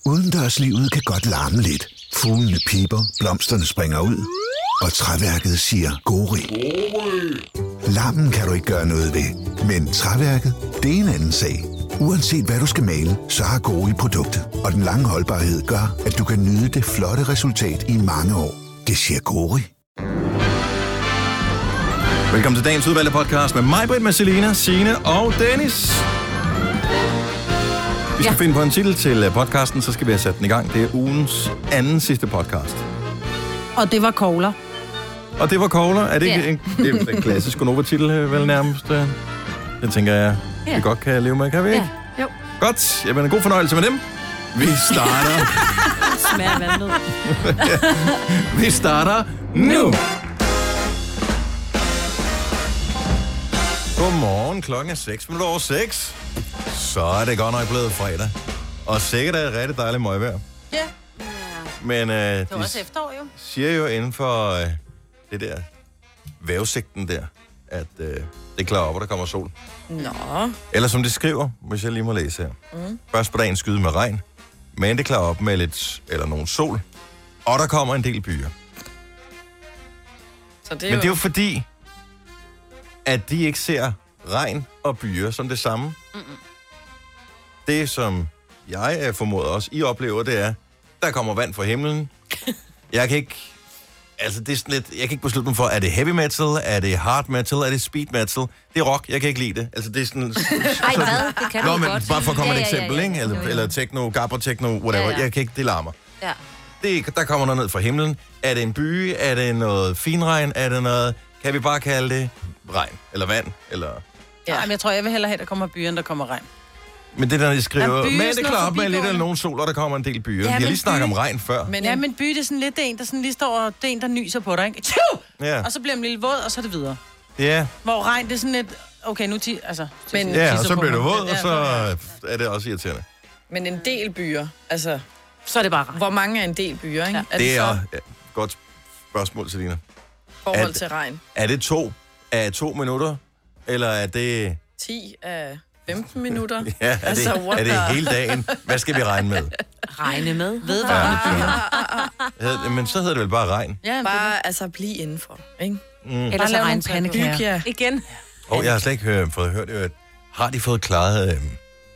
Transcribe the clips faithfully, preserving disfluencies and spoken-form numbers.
Udendørslivet kan godt larme lidt. Fuglene piper, blomsterne springer ud, og træværket siger gori. Larmen kan du ikke gøre noget ved, men træværket, det er en anden sag. Uanset hvad du skal male, så har Gori produktet, og den lange holdbarhed gør, at du kan nyde det flotte resultat i mange år. Det siger Gori. Velkommen til dagens udvalgte podcast med mig, Britt, med Selina, Signe og Dennis. Vi skal ja. finde på en titel til podcasten, så skal vi have sat den i gang. Det er ugens anden sidste podcast. Og det var Kogler. Og det var Kogler. Er det ikke ja. en, det er en klassisk Gonova-titel, vel nærmest? Den tænker jeg, ja. vi godt kan leve med, kan vi ikke? Ja. Jo. Godt. Jamen, en god fornøjelse med dem. Vi starter... Smager vandet. Vi starter nu. Godmorgen, klokken er seks minutter over seks. Så er det godt nok blevet fredag. Og sikkert er det rigtig dejligt møgvejr. Ja. Men øh, det var også efterår, jo. siger jo inden for øh, det der vævesigten der, at øh, det er klar op, og der kommer sol. Nå. Eller som de skriver, hvis jeg lige må læse her. Mm. Først på dagen skyde med regn, men det klarer op med lidt, eller nogen sol. Og der kommer en del byer. Så det er men jo... det er jo fordi, at de ikke ser regn og byer som det samme. Mm-mm. Det, som jeg er formodet også, I oplever, det er, der kommer vand fra himlen. Jeg kan ikke... Altså, det er sådan lidt... Jeg kan ikke beslutte mig for, er det heavy metal, er det hard metal, er det speed metal? Det er rock, jeg kan ikke lide det. Altså, det er sådan... Ej, hvad? Det kan Nå, du men godt. bare for at komme ja, et eksempel, ja, ja, ja. ikke? Eller, eller techno, gabber techno, whatever. Ja, ja. Jeg kan ikke... Det larmer. Ja. Det, der kommer noget ned fra himlen. Er det en by? Er det noget finregn? Er det noget... Kan vi bare kalde det regn? Eller vand? Eller... Ja, men jeg tror, jeg vil hellere have, at der kommer byer, end der kommer regn. Men det der, de skriver, ja, men det er klart med lidt eller nogen sol, og der kommer en del byer. Ja, de har lige snakket om regn før. Men, ja, men by, det er sådan lidt en, der sådan lige står, og det er en, der nyser på dig, ikke? Ja. Og så bliver man lidt våd, og så er det videre. Ja. Hvor regn, det er sådan lidt, okay, nu ti, altså... Men, ja, og så bliver det våd, og så er det også irriterende. Men en del byer, altså... Så er det bare regn. Hvor mange er en del byer, ikke? Ja. Er det, det er så... ja, godt spørgsmål, Selina. Forhold er, til regn. Er det to af to minutter, eller er det... ti af femten minutter? Ja, er, altså, det, er det hele dagen? Hvad skal vi regne med? Regne med? Vedvarende byer. Men så hedder det vel bare regn? Ja, bare altså blive indenfor, ikke? Mm. Eller så regnpandekager. Ja. Igen. Og oh, jeg har slet ikke hørt, fået hørt, at har de fået klaret, øh,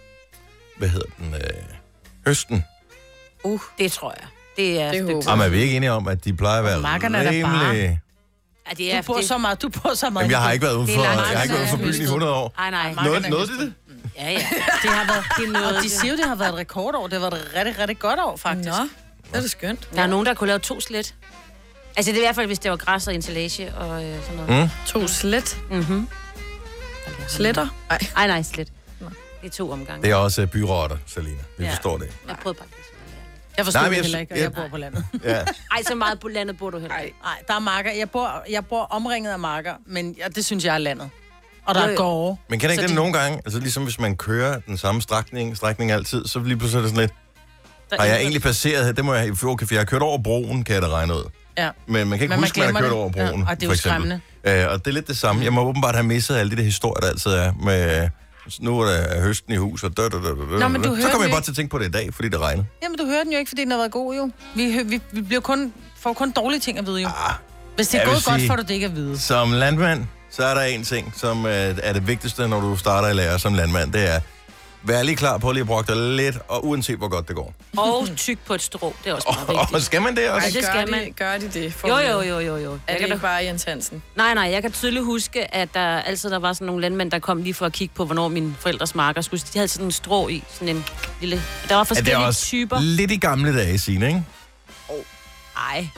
hvad hedder den, øh, høsten? Uh, det tror jeg. Det er... Det Jamen, er vi ikke enige om, at de plejer at være rimelig... Ja, det er, du bor så meget, du bor så meget. Jamen, jeg har ikke været ude for, jeg har ikke været ude for byen i hundrede år. Nej, nej. Noget, noget det det? Ja, ja. Det har været, det er noget, og de siger jo, det har været et rekordår. Det har været et rigtig, rigtig godt år, faktisk. Nå, det er det skønt. Der er nogen, der kunne lave to slet. Altså, det er i hvert fald, hvis det var græs og ensilage og øh, sådan noget. Mm. To slet? Mhm. Sletter? Nej. Ej, nej, slet. Det er to omgange. Det er også uh, byrotter, Selina. Vi ja. forstår det. Jeg prøvede bare det. Jeg forstår Nej, det heller ikke, og jeg, jeg bor på landet. Ja. Ej, så meget på landet bor du heller ikke. Nej, der er marker. Jeg bor, jeg bor omringet af marker, men ja, det synes jeg er landet. Og der jo, jo. er gårde. Men kan det ikke det de... nogle gange, altså ligesom hvis man kører den samme strækning, strækning altid, så lige pludselig er det sådan lidt, der har jeg egentlig passeret her, det må jeg, okay, for jeg har kørt over broen, kan jeg da regne ud. Ja. Men man kan ikke men huske, man har kørt det. over broen, ja, og det er jo skræmmende. Uh, og det er lidt det samme. Jeg må åbenbart have misset alle de der historier, der altid er med... Nu er der høsten i hus, og død, død, død, død. Nå, men du så kommer jeg bare ikke... til at tænke på det i dag, fordi det regner. Jamen, du hører den jo ikke, fordi den har været god, jo. Vi, vi, vi bliver kun, får kun dårlige ting at vide, jo. Ah, Hvis det er gået godt, får du det ikke at vide. Som landmand, så er der en ting, som uh, er det vigtigste, når du starter i lære som landmand. Det er, vær lige klar på at lige at bruge dig lidt, og uanset hvor godt det går. Og tyk på et strå, det er også meget vigtigt. Og skal man det også? Ej, det skal man. De, gør de det? Jo, jo, jo, jo, jo. Er det ikke bare Jens Hansen? Nej, nej, jeg kan tydeligt huske, at der altid der var sådan nogle landmænd, der kom lige for at kigge på, hvornår mine forældres marker skulle. De havde sådan en strå i, sådan en lille... Der var forskellige er det også typer. Lidt i gamle dage, Signe, ikke? Oh. Ej.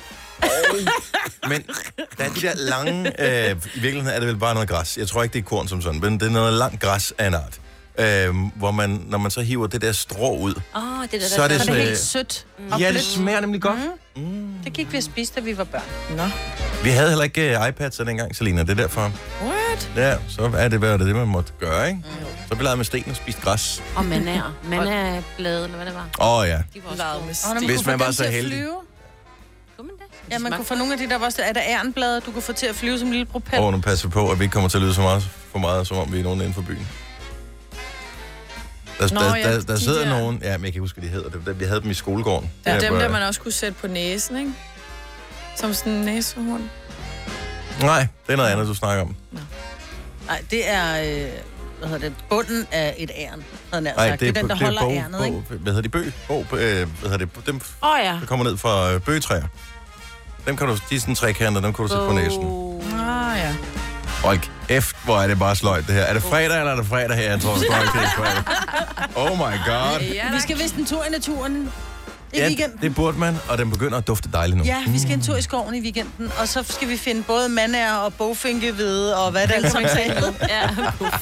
Men der er de der lange... Øh, I virkeligheden er det vel bare noget græs. Jeg tror ikke, det er korn som sådan, men det er noget langt græs af en art. Øh, hvor man, når man så hiver det der strå ud, oh, det der, der, så er det, så så, er det helt sødt. Ja, det smager nemlig godt. Mm. Mm. Det gik vi at spise, da vi var børn. Nå. Vi havde heller ikke uh, iPads dengang, Selina. Det er derfor. What? Ja, så er det, hvad er det, det man måtte gøre, ikke? Mm. Så vi legede med sten og spiste græs. Og manær. Manærblade, eller hvad det var. Åh, oh, ja. De var også med sten. Hvis man var så heldig. Kunne man det? Ja, man kunne få nogle af de der, var er der ærenblade, du kunne få til at flyve som en lille propel. Åh, oh, nu passer vi på, at vi ikke kommer til at lyde så meget, for meget, som om vi er nogen inden for byen. Der, Nå, der, ja, der, der de sidder der. nogen... Ja, men jeg kan ikke huske, hvad de hedder. Det, der, vi havde dem i skolegården. Det er Der dem, var- der man også kunne sætte på næsen, ikke? Som sådan en næsehorn. Nej, det er noget andet, du snakker om. Nej, det er... Øh, hvad hedder det? Bunden af et æren, havde jeg Nej, sagt. Det er den, der det er holder bog, ærnet, ikke? bog, hvad hedder de? Bøg? Bog, øh, hvad hedder det? Dem, Åh oh, ja. der kommer ned fra øh, bøgetræer. Dem kan du... De er sådan trekanter, dem kan du sætte på næsen. Ah, ja. Hold kæft, hvor er det bare sløjt, det her. Er det fredag, eller er det fredag her? Jeg tror, det er fredag. Oh my god. Ja, Vi skal vist en tur i naturen i Ja, weekenden. det burde man, og den begynder at dufte dejligt nu. Ja, vi skal en tur i skoven i weekenden, og så skal vi finde både mandager og bogfinkevede, og hvad det alt sammen sagde. Ja.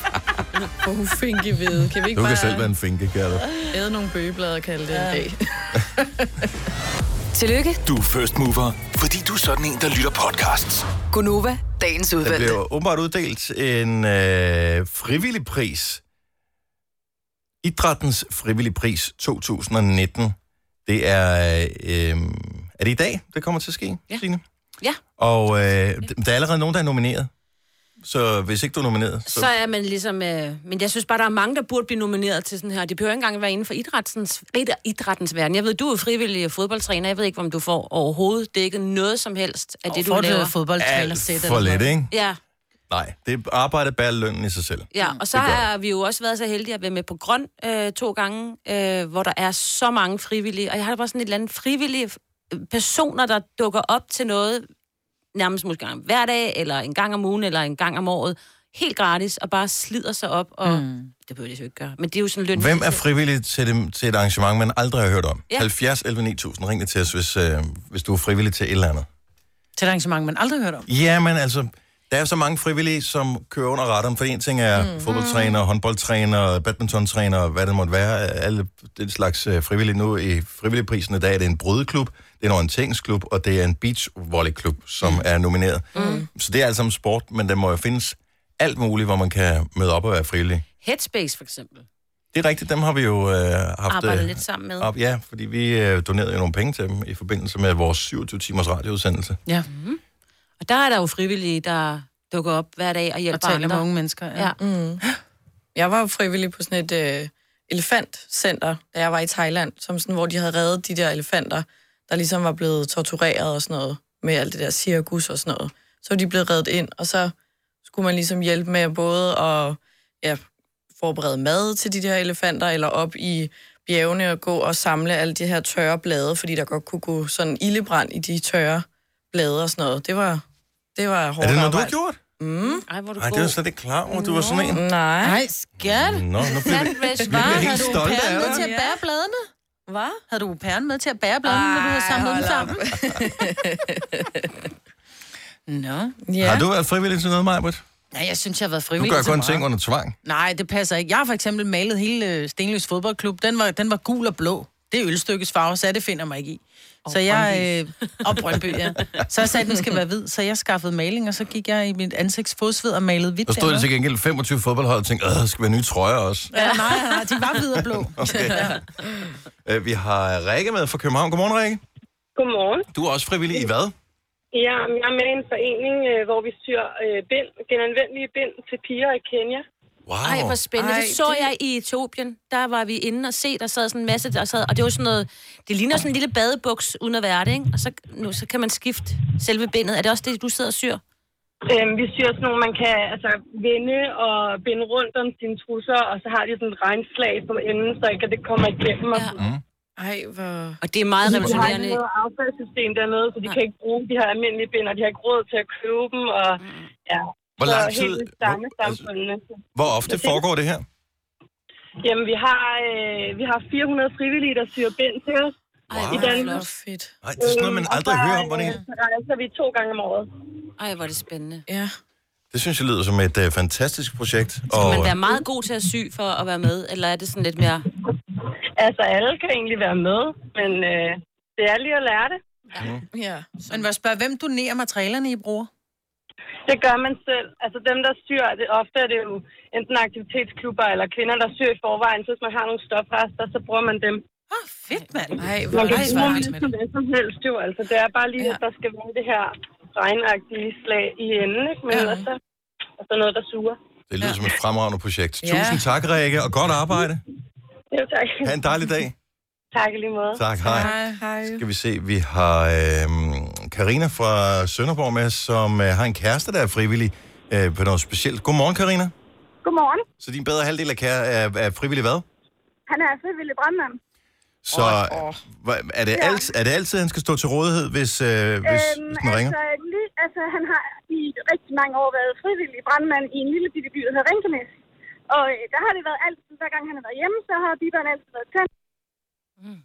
Bogfinkevede. Kan vi ikke Du kan bare selv være en finke, kan du. æde nogle bøgeblader og kalde det Ja. en dag? Tillykke, Du er first mover, fordi du er sådan en, der lytter podcasts. Gunova, dagens Der udvalgte. bliver åbenbart uddelt en øh, frivillig pris. Idrættens frivillig pris to tusind nitten. Det er... Øh, er det i dag, det kommer til at ske, Ja. Signe? Ja. Og øh, der er allerede nogen, der er nomineret. Så hvis ikke du er nomineret, så... Så er man ligesom... Øh, men jeg synes bare, der er mange, der burde blive nomineret til sådan her. Det behøver ikke engang være inden for idrættens, idrættens verden. Jeg ved, du er frivillig fodboldtræner. Jeg ved ikke, om du får overhovedet dækket noget som helst af det, du laver. fodboldtræner Alt sæt. for lidt, ikke? Ja, Nej, det arbejder bærer lønnen i sig selv. ja, og så Det gør har vi jo også været så heldige at være med på Grøn øh, to gange, øh, hvor der er så mange frivillige. Og jeg har da bare sådan et eller andet frivillige personer, der dukker op til noget, nærmest måske en hver dag, eller en gang om ugen, eller en gang om året, helt gratis, og bare slider sig op, og mm. det bør de jo ikke gøre. Men det er jo sådan løn. Hvem er frivillig til, det, til et arrangement, man aldrig har hørt om? Ja. halvfjerds elleve ni tusind. Ring det til os, hvis, øh, hvis du er frivillig til et eller andet. Til et arrangement, man aldrig har hørt om. Ja, men altså, der er så mange frivillige, som kører under radaren, for en ting er mm. fodboldtræner, håndboldtræner, badmintontræner, hvad det måtte være, alle den slags øh, frivillige. Nu i frivilligprisen i dag er det en brydeklub, det er en orienteringsklub, og det er en beachvolleyklub, som mm. er nomineret. Mm. Så det er altså sport, men der må jo findes alt muligt, hvor man kan møde op og være frivillig. Headspace, for eksempel. Det er rigtigt, dem har vi jo øh, haft... Arbejder øh, lidt sammen med. Op, ja, fordi vi øh, donerede jo nogle penge til dem i forbindelse med vores syvogtyve timers radioudsendelse. Ja, Og der er der jo frivillige, der dukker op hver dag og og hjælper taler med andre. unge mennesker. Ja. Ja. Mm. Jeg var jo frivillig på sådan et øh, elefantcenter, da jeg var i Thailand, som sådan, hvor de havde reddet de der elefanter, der ligesom var blevet tortureret og sådan noget, med alt det der cirkus og sådan noget. Så var de blevet reddet ind, og så skulle man ligesom hjælpe med både at ja, forberede mad til de der elefanter, eller op i bjergene og gå og samle alle de her tørre blade, fordi der godt kunne gå sådan ildebrand i de tørre blade og sådan noget. Det var, det var hårdt Er det noget, du har arbejde. gjort? Mm. Ej, hvor er du Nej, god. det var slet ikke klar over, du var sådan en. Nej. Nej, skat. Nå, nu bliver vi, Sandwich, nu bliver vi Havde helt du stolte af pæren med dig. til at bære bladene? Hvad? Havde du pæren med til at bære bladene, når du havde samlet dem sammen? Nå. Ja. Har du været frivillig til noget, Majbrit? Ja, jeg synes, jeg har været Du frivillig gør til kun meget. ting under tvang. Nej, det passer ikke. Jeg har for eksempel malet hele øh, Stenløs fodboldklub. Den var, den var gul og blå. Det er ølstykkets farve, så det finder mig ikke i. Og Så jeg... Brøndby. Øh, og Brøndby, ja. Så jeg sagde, at den skal være hvid. Så jeg skaffede maling, og så gik jeg i mit ansigtsfodsved og malede hvidt. Der stod det dernede. til gengæld femogtyve fodboldhold og tænkte, øh, der skal være nye trøjer også. Ja, nej, nej, de var hvide og blå. Okay. Øh, Vi har Rikke med fra København. Godmorgen, Rikke. Godmorgen. Du er også frivillig i hvad? Ja, jeg er med i en forening, øh, hvor vi syr øh, bind, genanvendelige bind til piger i Kenya. Wow. Ej, hvor spændende. Ej, det så det- jeg i Etiopien. Der var vi inde og se, der sad sådan en masse, der sad, og det var sådan noget, det ligner sådan en lille badebuks uden at være det, ikke? Og så, nu, så kan man skifte selve bindet. Er det også det, du sidder og syr? Øhm, vi syr sådan nogle, man kan altså vende og binde rundt om sine trusser, og så har de sådan et regnslag på enden, så ikke at det kommer igennem. Ja. Ja. Mm. Ej, hvor... Og det er meget De har ikke revolutionerende. noget affaldssystem dernede, så de Nej. kan ikke bruge de her almindelige bind, og de har ikke råd til at købe dem, og ja. Hvor Så lang tid... helt stamme Hvor, altså, samfundene. hvor ofte foregår det her? Jamen, vi har, øh, vi har fire hundrede frivillige, der syr bind til os. Ej, Wow. hvor I Danmark. flot. Hvor fedt. Nej, det er sådan noget, man Øhm, aldrig og så, hører om. Hvordan... øh, Så rejser vi to gange om året. Ej, hvor er det spændende. Ja. Det synes jeg lyder som et uh, fantastisk projekt. Skal man være meget god til at sy for at være med, eller er det sådan lidt mere... Altså, alle kan egentlig være med, men øh, det er lige at lære det. Ja. Men hvad spørger, hvem donerer materialerne, I bruger? Det gør man selv. Altså dem, der syr, det, ofte er det jo enten aktivitetsklubber eller kvinder, der syr i forvejen. Så hvis man har nogle stofrester, så bruger man dem. Åh, oh, fedt, mand. Ej, hvor Man er kan det ikke bruge smart. det som hvad som helst, jo. Altså, det er bare lige, Ja. at der skal være det her regnagtige slag i enden, ikke? Men Ja. ja. så, og så noget, der suger. Det lyder Ja. som et fremragende projekt. Ja. Tusind tak, Rikke, og godt arbejde. Jo, tak. Ha' en dejlig dag. Tak i lige måde. Tak, hej. Hej, hej. Skal vi se, vi har Karina øh, fra Sønderborg med, som øh, har en kæreste, der er frivillig øh, på noget specielt. Godmorgen, Karina. Godmorgen. Så din bedre halvdel af kære er, er frivillig hvad? Han er frivillig brandmand. Så oh, oh. er, det ja. alt, er det altid, han skal stå til rådighed, hvis, øh, hvis, øhm, hvis den ringer? Altså, lige, altså, han har i rigtig mange år været frivillig brandmand i en lille bitte by, der hedder Ringkøbing. Og øh, der har det været altid, hver gang han har været hjemme, så har biberen altid været tændt. Mm.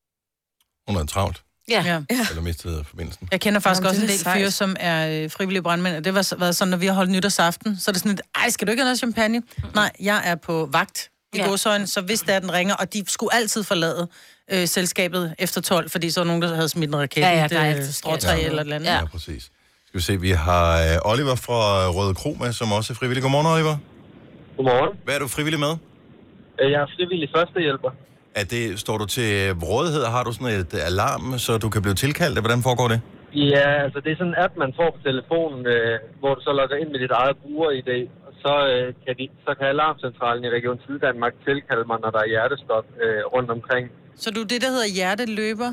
Hun er travlt. Ja. ja. Eller mistet forbindelsen. Jeg kender faktisk Jamen, også en del fyre, som er øh, frivillige brandmænd, og det har været sådan, når vi har holdt nytårsaften, så er det sådan lidt, ej, skal du ikke have noget champagne? Mm. Nej, jeg er på vagt i ja. godsøjne, så hvis der den ringer, og de skulle altid forlade øh, selskabet efter tolv, fordi så var nogen, der havde smidt en raket, ja, ja, der er stråtræ ja. eller et eller andet. Ja. ja, præcis. Skal vi se, vi har øh, Oliver fra Røde Kro med, som også er frivillig. Godmorgen, Oliver. Godmorgen. Hvad er du frivillig med? Jeg er frivillig førstehjælper. Er det, står du til rådighed? Har du sådan et alarm, så du kan blive tilkaldt? Hvordan foregår det? Ja, altså det er sådan en app, man får på telefonen, øh, hvor du så logger ind med dit eget bruger-I D. Og så, øh, kan de, så kan Alarmcentralen i Region Syddanmark tilkalde mig, når der er hjertestop øh, rundt omkring. Så du er det, der hedder hjerteløber?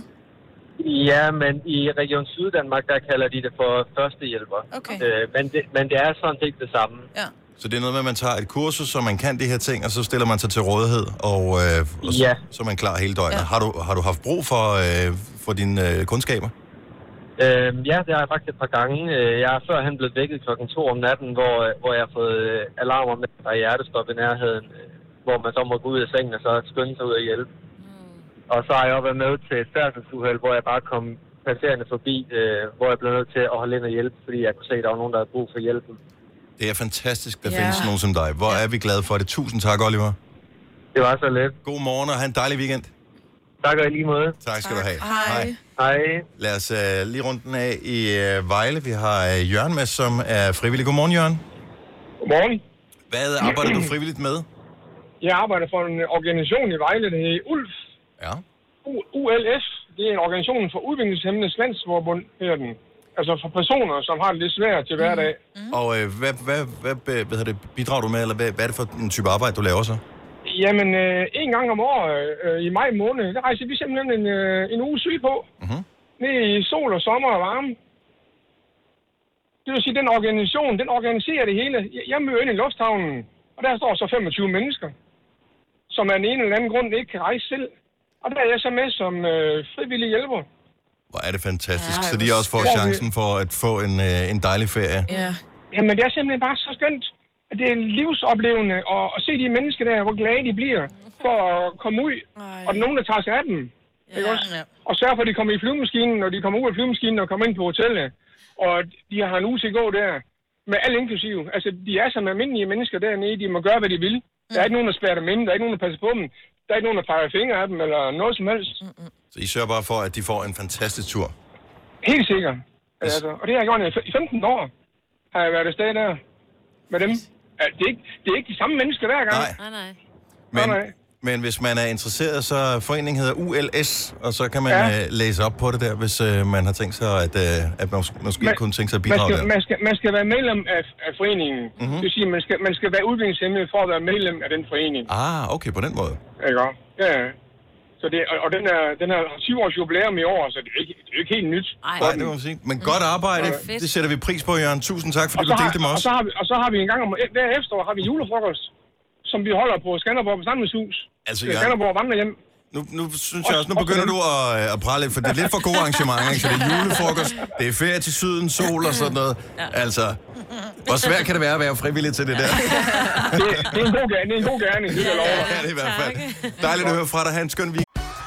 Ja, men i Region Syddanmark, der kalder de det for førstehjælper. Okay. Øh, men, det, men det er sådan set det samme. Ja. Så det er noget med, at man tager et kursus, så man kan de her ting, og så stiller man sig til rådighed, og, øh, og så, ja. så er man klar hele døgnet. Ja. Har, du, har du haft brug for, øh, for dine øh, kundskaber? Øh, ja, det har jeg faktisk et par gange. Jeg er førhen blevet vækket klokken to om natten, hvor, hvor jeg har fået alarm om, at der er hjertestop i nærheden, hvor man så må gå ud af sengen og så skynde sig ud og hjælpe. Mm. Og så har jeg også været med til et færdselsuheld, hvor jeg bare kom passerende forbi, øh, hvor jeg blev nødt til at holde ind og hjælpe, fordi jeg kunne se, at der var nogen, der havde brug for hjælpen. Det er fantastisk, der ja. findes nogen som dig. Hvor er vi glade for det. Tusind tak, Oliver. Det var så let. God morgen og have en dejlig weekend. Tak og i lige måde. Tak skal tak. du have. Hej. Hej. Lad os uh, lige rundt den af i uh, Vejle. Vi har uh, Jørgen med, som er frivillig. Godmorgen, Jørgen. Godmorgen. Hvad arbejder du frivilligt med? Jeg arbejder for en organisation i Vejle, der hedder U L F. Ja. U L F. Det er en organisation for udviklingshæmmedes landsforbund, hedder den. Altså for personer, som har det lidt svært til hverdag. Mm. Og øh, hvad, hvad, hvad, hvad, hvad det, bidrager du med, eller hvad, hvad er det for en type arbejde, du laver så? Jamen, øh, en gang om året, øh, i maj måned, der rejser vi simpelthen en, øh, en uge syg på. Mm-hmm. Ned i sol og sommer og varme. Det vil sige, den organisation, den organiserer det hele. Jeg møder ind i lufthavnen, og der står så femogtyve mennesker, som af en eller anden grund ikke kan rejse selv. Og der er jeg så med som øh, frivillig hjælper. Hvor er det fantastisk, ja, så de også får chancen for at få en, øh, en dejlig ferie. Ja. Jamen, det er simpelthen bare så skønt, at det er livsoplevende at, at se de mennesker der, hvor glade de bliver for at komme ud. Ej. Og nogen, der tager sig af dem. Ja. Ikke også? Ja. Og sørge for, at de kommer i flyvemaskinen, når de kommer ud af flyvemaskinen og kommer ind på hotellet. Og de har en uge til at gå der, med alt inklusiv. Altså, de er som almindelige mennesker dernede, de må gøre, hvad de vil. Der er ikke nogen, der spærrer dem inde, der er ikke nogen, der passer på dem. Der er ikke nogen, der peger fingre af dem, eller noget som helst. Mm-mm. Så I sørger bare for, at de får en fantastisk tur? Helt sikkert. Yes. Altså, og det har jeg gjort i femten år, har jeg været afsted der med dem. Altså, det, er ikke, det er ikke de samme mennesker hver gang. Nej. Nej, nej. Men, nej, nej. men hvis man er interesseret, så foreningen hedder U L S, og så kan man ja. øh, læse op på det der, hvis øh, man har tænkt sig, at, øh, at man måske man, kunne tænke sig at bidrage man skal, der. Man skal, man skal være medlem af, af foreningen. Mm-hmm. Det vil sige, man skal, man skal være udviklingshæmmet for at være medlem af den forening. Ah, okay, på den måde. Ikke? Ja, så det, og, og den er, den er tyve års jubilæum i år, så det er ikke, det er ikke helt nyt. Nej, det må man sige. Men godt arbejde, mm. det sætter vi pris på, Jørgen. Tusind tak, fordi du delte det med os. Og så har vi, og så har vi en gang om hver efterår har vi julefrokost, som vi holder på Skanderborg Forsamlingshus. Altså, Jørgen, Skanderborg Vandrehjem. Nu, nu synes jeg også, nu begynder du at, at prale lidt, for det er lidt for gode arrangementer, ikke? Så det er julefrokost, det er ferie til syden, sol og sådan noget. Altså, hvor svært kan det være at være frivillig til det der? det, det er en god gerning, det er en god gerning, det er lov. Ja, det er i hvert fald. Dejligt at høre fra dig. Ha' en skøn weekend.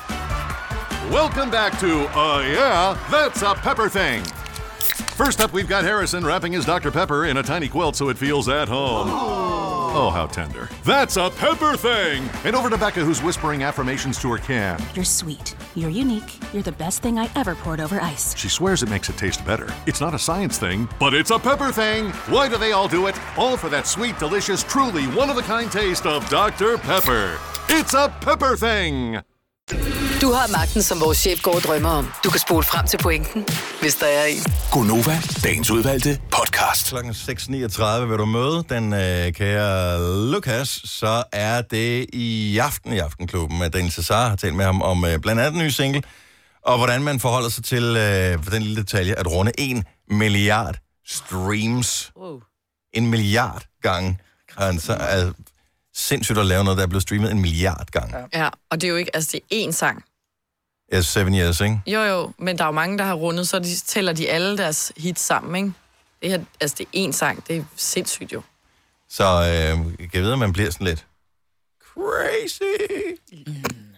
Welcome back to Uh Yeah, That's a Pepper Thing. First up, we've got Harrison wrapping his Doctor Pepper in a tiny quilt so it feels at home. Oh, how tender. That's a Pepper Thing! And over to Becca, who's whispering affirmations to her can. You're sweet. You're unique. You're the best thing I ever poured over ice. She swears it makes it taste better. It's not a science thing, but it's a Pepper Thing! Why do they all do it? All for that sweet, delicious, truly one-of-a-kind taste of Doctor Pepper. It's a Pepper Thing! Du har magten, som vores chef går og drømmer om. Du kan spole frem til pointen, hvis der er en. Gonova, dagens udvalgte podcast. Klokken seks niogtredive vil du møde den øh, kære Lukas, så er det i aften i Aftenklubben, at Daniel Cesar har talt med ham om øh, blandt andet en ny single, og hvordan man forholder sig til øh, den lille detalje at runde en milliard streams. Wow. En milliard gange. Altså, er sindssygt at lave noget, der er blevet streamet en milliard gange. Ja, og det er jo ikke, altså det er én sang. Ja, yes, seven years, ikke? Jo, jo, men der er jo mange, der har rundet, så de, tæller de alle deres hits sammen, ikke? Det her, altså det er én sang, det er sindssygt jo. Så øh, jeg kan vide, at man bliver sådan lidt crazy. Mm.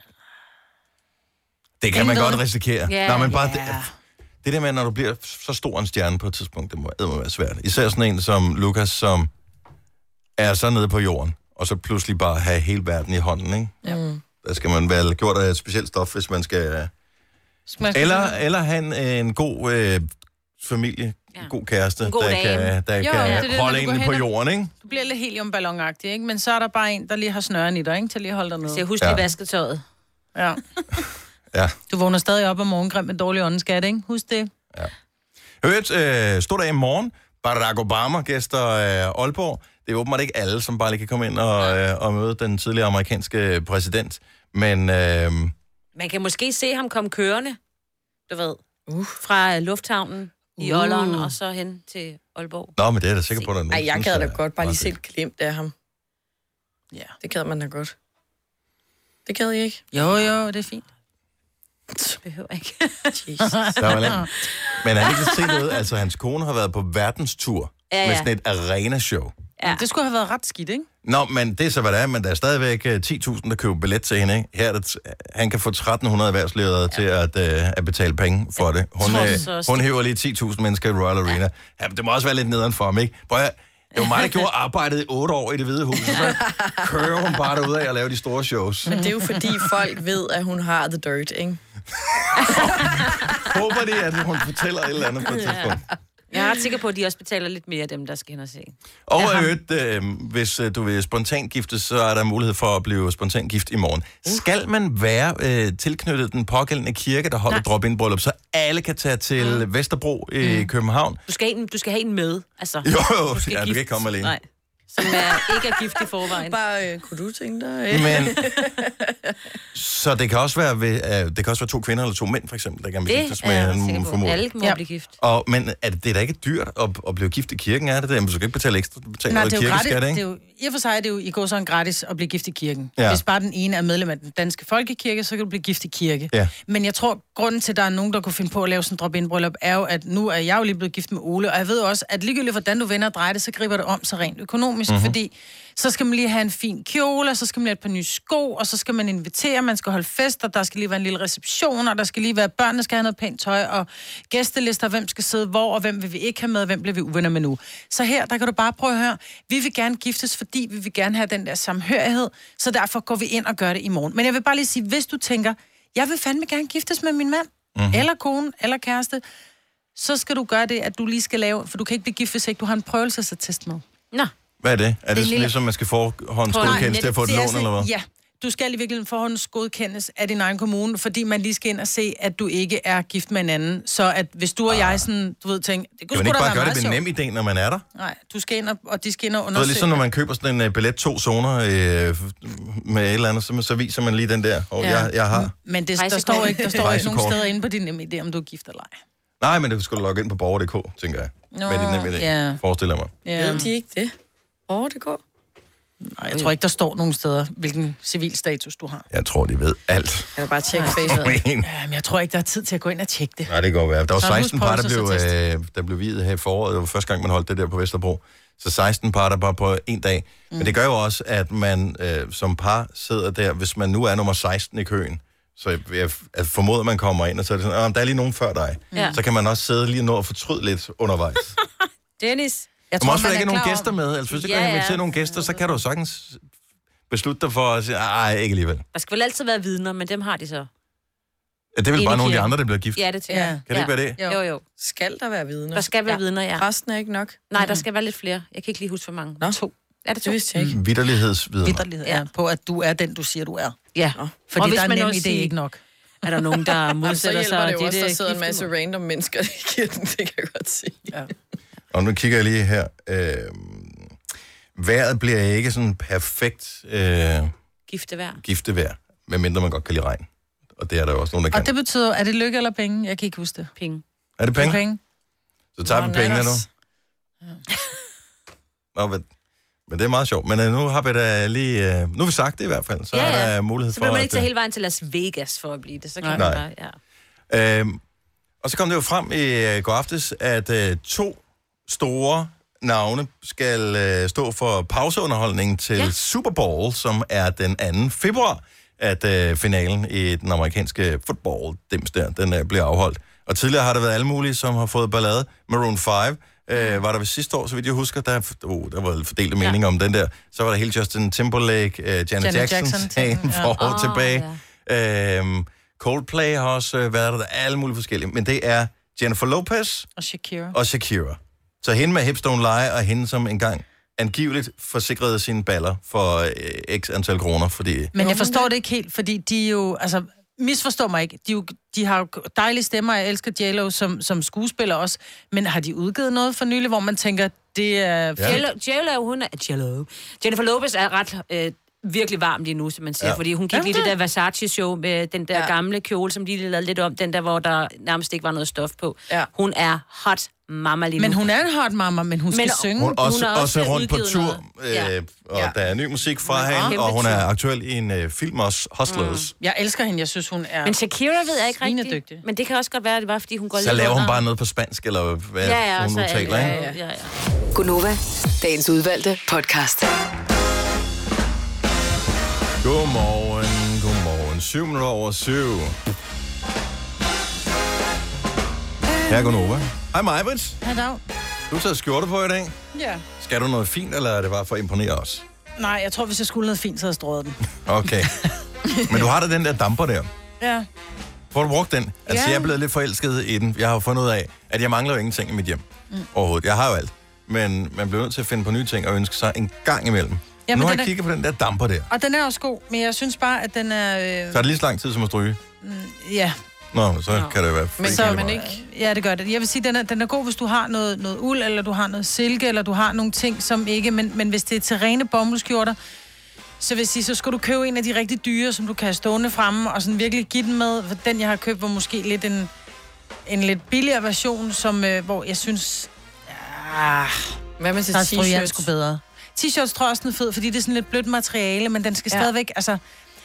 Det kan man godt risikere. Yeah, Nå, men bare yeah. det, det der med, når du bliver så stor en stjerne på et tidspunkt, det må, det må være svært. Især sådan en som Lukas, som er så nede på jorden, og så pludselig bare have hele verden i hånden, ikke? Ja. Der skal man være gjort af et specielt stof, hvis man skal... Eller, eller have en, en god øh, familie, ja. en god kæreste, god der kan, der jo, kan ja, det det, holde en på jorden, ikke? Du bliver lidt heliumballonagtig, ikke? Men så er der bare en, der lige har snøren i dig, ikke? Til lige at holde dig nede. Så jeg husker ja. lige vasketøjet. Ja. ja. Du vågner stadig op om morgenen grim med dårlig åndeskat, ikke? Husk det. Ja. Hørt, øh, stod der i morgen, Barack Obama gæster øh, Aalborg. Det er åbenbart ikke alle, som bare lige kan komme ind og, øh, og møde den tidligere amerikanske præsident, men... Øh, Man kan måske se ham komme kørende, du ved, uh. fra lufthavnen i uh. Ålderen, og så hen til Aalborg. Nå, men det er da sikkert på, der Ej, jeg gad da godt bare lige se et glimt af ham. Ja. Det gad man da godt. Det gad I ikke? Jo, jo, det er fint. Det behøver ikke. Jesus. Men han har ikke set noget, altså hans kone har været på verdenstur ja, ja. med sådan et arena-show. Ja. Det skulle have været ret skidt, ikke? Nå, men det er så, hvad det er, men der er stadigvæk ti tusind, der køber billet til hende, ikke? Her er det, han kan få tretten hundrede erhvervsledere ja. til at, uh, at betale penge for det. Hun, uh, hun hæver lige ti tusind mennesker i Royal Arena. Ja. Ja, det må også være lidt nederen for ham, ikke? Prøv at, det var mig, der gjorde arbejdet i otte år i Det Hvide Hus, så kører hun bare derud af og laver de store shows. Men det er jo fordi, folk ved, at hun har the dirt, ikke? Håber de, at hun fortæller et eller andet på et tidspunkt. Jeg er ret sikker på, at de også betaler lidt mere af dem, der skal hen og se. Og øvrigt, øh, hvis øh, du vil spontant giftes, så er der mulighed for at blive spontant gift i morgen. Uh. Skal man være øh, tilknyttet den pågældende kirke, der holder drop-in-bryllup, så alle kan tage til mm. Vesterbro i mm. København? Du skal, en, du skal have en med, altså. Jo, jo, du, ja, du kan ikke komme alene. Nej. Som er, ikke er gift i forvejen. Bare, øh, kunne du tænke dig? Men, så det kan også være ved, uh, det kan også være to kvinder eller to mænd, for eksempel, der kan blive giftes med en formodet. Alle må ja. blive gift. Og, men er det, det er da ikke dyrt at, at blive gift i kirken, er det det? Men du skal ikke betale ekstra, du betaler Nej, det er jo kirkeskat, gratis, ikke? det er jo, i og for sig er det jo i går sådan gratis at blive gift i kirken. Ja. Hvis bare den ene er medlem af den danske folkekirke, så kan du blive gift i kirke. Ja. Men jeg tror, grunden til, at der er nogen, der kunne finde på at lave sådan en drop-in-bryllup, er jo, at nu er jeg jo lige blevet gift med Ole, og jeg ved også, at ligegyldigt hvordan du vender og drejer det, så griber det om sig rent økonomisk, mm-hmm. fordi så skal man lige have en fin kjole, og så skal man lige have et par nye sko, og så skal man invitere, man skal holde fester, der skal lige være en lille reception, og der skal lige være, børnene skal have noget pænt tøj, og gæstelister, hvem skal sidde hvor, og hvem vil vi ikke have med, og hvem bliver vi uvenner med nu. Så her, der kan du bare prøve at høre, vi vil gerne giftes, fordi vi vil gerne have den der samhørighed, så derfor går vi ind og gør det i morgen. Men jeg vil bare lige sige, hvis du tænker, jeg vil fandme gerne giftes med min mand, mm-hmm. eller kone, eller kæreste, så skal du gøre det, at du lige skal lave, for du kan ikke blive gift, hvis ikke du har en prøvelsesattest med. Nå. Hvad er det? Er det, det lille... ligesom, man skal forhåndsgodkendes til at få et lån, altså, eller hvad? Ja, du skal i virkeligheden forhåndsgodkendes af din egen kommune, fordi man lige skal ind og se, at du ikke er gift med en anden. Så at hvis du og ah. jeg sådan, du ved, tænker, det kunne sgu da være meget sjovt. Kan man ikke bare gøre det ved nem idé, når man er der? Nej, du skal ind og, og de skal ind og undersøge. Det er ligesom, når man køber sådan en uh, billet to zoner øh, med et eller andet, så, så viser man lige den der, og ja. jeg, jeg har. Men det, der står ikke, der står ikke nogen steder inde på din nem idé, om du er gift eller ej. Nej, men det skulle du logge ind på borger punktum d k, tænker jeg. Nå, med din nem idé, ja. forestiller mig. Ja. Ved de ikke det? borger punktum d k? Nej, jeg tror ikke, der står nogen steder, hvilken civil status du har. Jeg tror, de ved alt. Jeg vil bare tjekke Facebook. Ja, men jeg tror ikke, der er tid til at gå ind og tjekke det. Nej, det går være. Der var seksten par, der blev, øh, der blev viet her i foråret. Det var første gang, man holdt det der på Vesterbro. Så seksten par, der bare på en dag. Mm. Men det gør jo også, at man øh, som par sidder der, hvis man nu er nummer seksten i køen, så jeg, jeg formoder, man kommer ind, og så er det sådan, der er lige nogen før dig. Mm. Så kan man også sidde lige og nå at fortryde lidt undervejs. Dennis. Jeg tror, du må også være, ikke nogen gæster med. Altså, hvis du ja, kan invitere ja. nogle gæster, så kan du sagtens beslutte dig for at sige, ej, ikke alligevel. Der skal vel altid være vidner, men dem har de så. Ja, det er vel bare nogle af de andre, der bliver gift. Ja, det tænker jeg. Kan det ikke være det? Jo, jo. Skal der være vidner? Der skal være ja. vidner, ja. Resten er ikke nok? Nej, der skal være lidt flere. Jeg kan ikke lige huske, hvor mange. Nå. To. Er det to? Det vidste jeg ikke. Vitterlighedsvidner. Vitterlighed, ja. På, at du er den, du siger, du er. Ja. Fordi der er nem idé ikke nok. er der nogen, der modsætter så sig. hjælper det jo også, det der sidder en masse random mennesker i kirken, det kan jeg godt sige. Ja. Og nu kigger jeg lige her. Øh, vejret bliver ikke sådan perfekt øh, Giftevejr. giftevejr, medmindre man godt kan lide regn. Og det er der jo også nogen, der kan. Og det betyder, er det lykke eller penge? Jeg kan ikke huske det. Penge. Er det penge? Det er penge. Så tager Nå, vi pengene nu. natters. Nå, men, men det er meget sjovt. Men uh, nu har vi da lige... Uh, nu har vi sagt det i hvert fald. Så Ja, er ja. der mulighed Så for... bliver man at, ikke tage hele vejen til Las Vegas for at blive det. Så kan Nej. man Nej. bare, ja. Øhm, og så kom det jo frem i uh, går aftes, at uh, to store navne skal uh, stå for pauseunderholdningen til ja. Super Bowl, som er den anden februar, at uh, finalen i den amerikanske football-dims der, den uh, bliver afholdt. Og tidligere har der været alle mulige, som har fået ballade. Maroon fem øh, var der ved sidste år, så vidt jeg husker, der, uh, der var fordelte meninger ja. om den der. Så var der hele Justin Timberlake, uh, Janet, Janet Jackson-sagen Jackson, for ja. år Oh, tilbage. Ja. Øhm, Coldplay har også øh, været der, der er alle mulige forskellige. Men det er Jennifer Lopez Og Shakira. og Shakira. Så hende med Hips Don't Lie, og hende som engang angiveligt forsikrede sine baller for øh, x antal kroner, fordi... Men jeg forstår det ikke helt, fordi de jo, altså, misforstår mig ikke, de, jo, de har jo dejlige stemmer, jeg elsker J Lo som, som skuespiller også, men har de udgivet noget for nylig, hvor man tænker, det er... Ja. J Lo, hun er... J Lo. Jennifer Lopez er ret... Øh, virkelig varm lige nu, som man siger, Ja. ja. fordi hun gik lige det der Versace-show med den der ja. gamle kjole, som de lige lavede lidt om, den der, hvor der nærmest ikke var noget stof på. Ja. Hun er hot mama lige nu. Men hun er en hot mama, men hun skal Men synge. Hun, også, hun er også, også rundt på udgivet tur, noget. øh, og Ja. der er ny musik fra Hun er hende, kæmpe og hun er tur. aktuel i en øh, film også, Hustlers. Mm. Jeg elsker hende, jeg synes, hun er... Men Shakira ved jeg ikke Svinedygtig. rigtigt. Men det kan også godt være, at det var, fordi hun går Så lidt laver hun under. bare noget på spansk, eller hvad Ja, ja, hun så nu er- taler, ja, ikke? ja, ja. Gunova, dagens udvalgte podcast. Godmorgen, godmorgen. Syv minutter over syv. Her er Gunova. Hej Majbrits. Hej dag. Du har taget skjorte på i dag. Ja. Skal du noget fint, eller er det bare for at imponere os? Nej, jeg tror, hvis jeg skulle noget fint, så havde jeg strøget den. Okay. Men du har da den der damper der. Ja. Får du brugt den? Altså, Ja. jeg er blevet lidt forelsket i den. Jeg har jo fundet ud af, at jeg mangler jo ingenting i mit hjem. Mm. Overhovedet. Jeg har jo alt. Men man bliver nødt til at finde på nye ting og ønske sig en gang imellem. Jamen, nu har den jeg er- kigget på den der damper der. Og den er også god, men jeg synes bare, at den er... Øh... Så er det lige så lang tid som at stryge. Ja. Nå, så kan det være... Men så man ikke... Ja, det gør det. Jeg vil sige, den er, den er god, hvis du har noget, noget uld, eller du har noget silke, eller du har nogle ting, som ikke... Men, men hvis det er til rene bomuldskjorter, så vil jeg sige, så skal du købe en af de rigtig dyre, som du kan have stående fremme, og sådan virkelig give den med. For den, jeg har købt, var måske lidt en, en lidt billigere version, som, øh, hvor jeg synes... Ah, Hvad med til der er strøjern t-shirts? sgu bedre. T-shirts tror jeg også, den er fed, fordi det er sådan lidt blødt materiale, men den skal Ja. stadigvæk... Altså,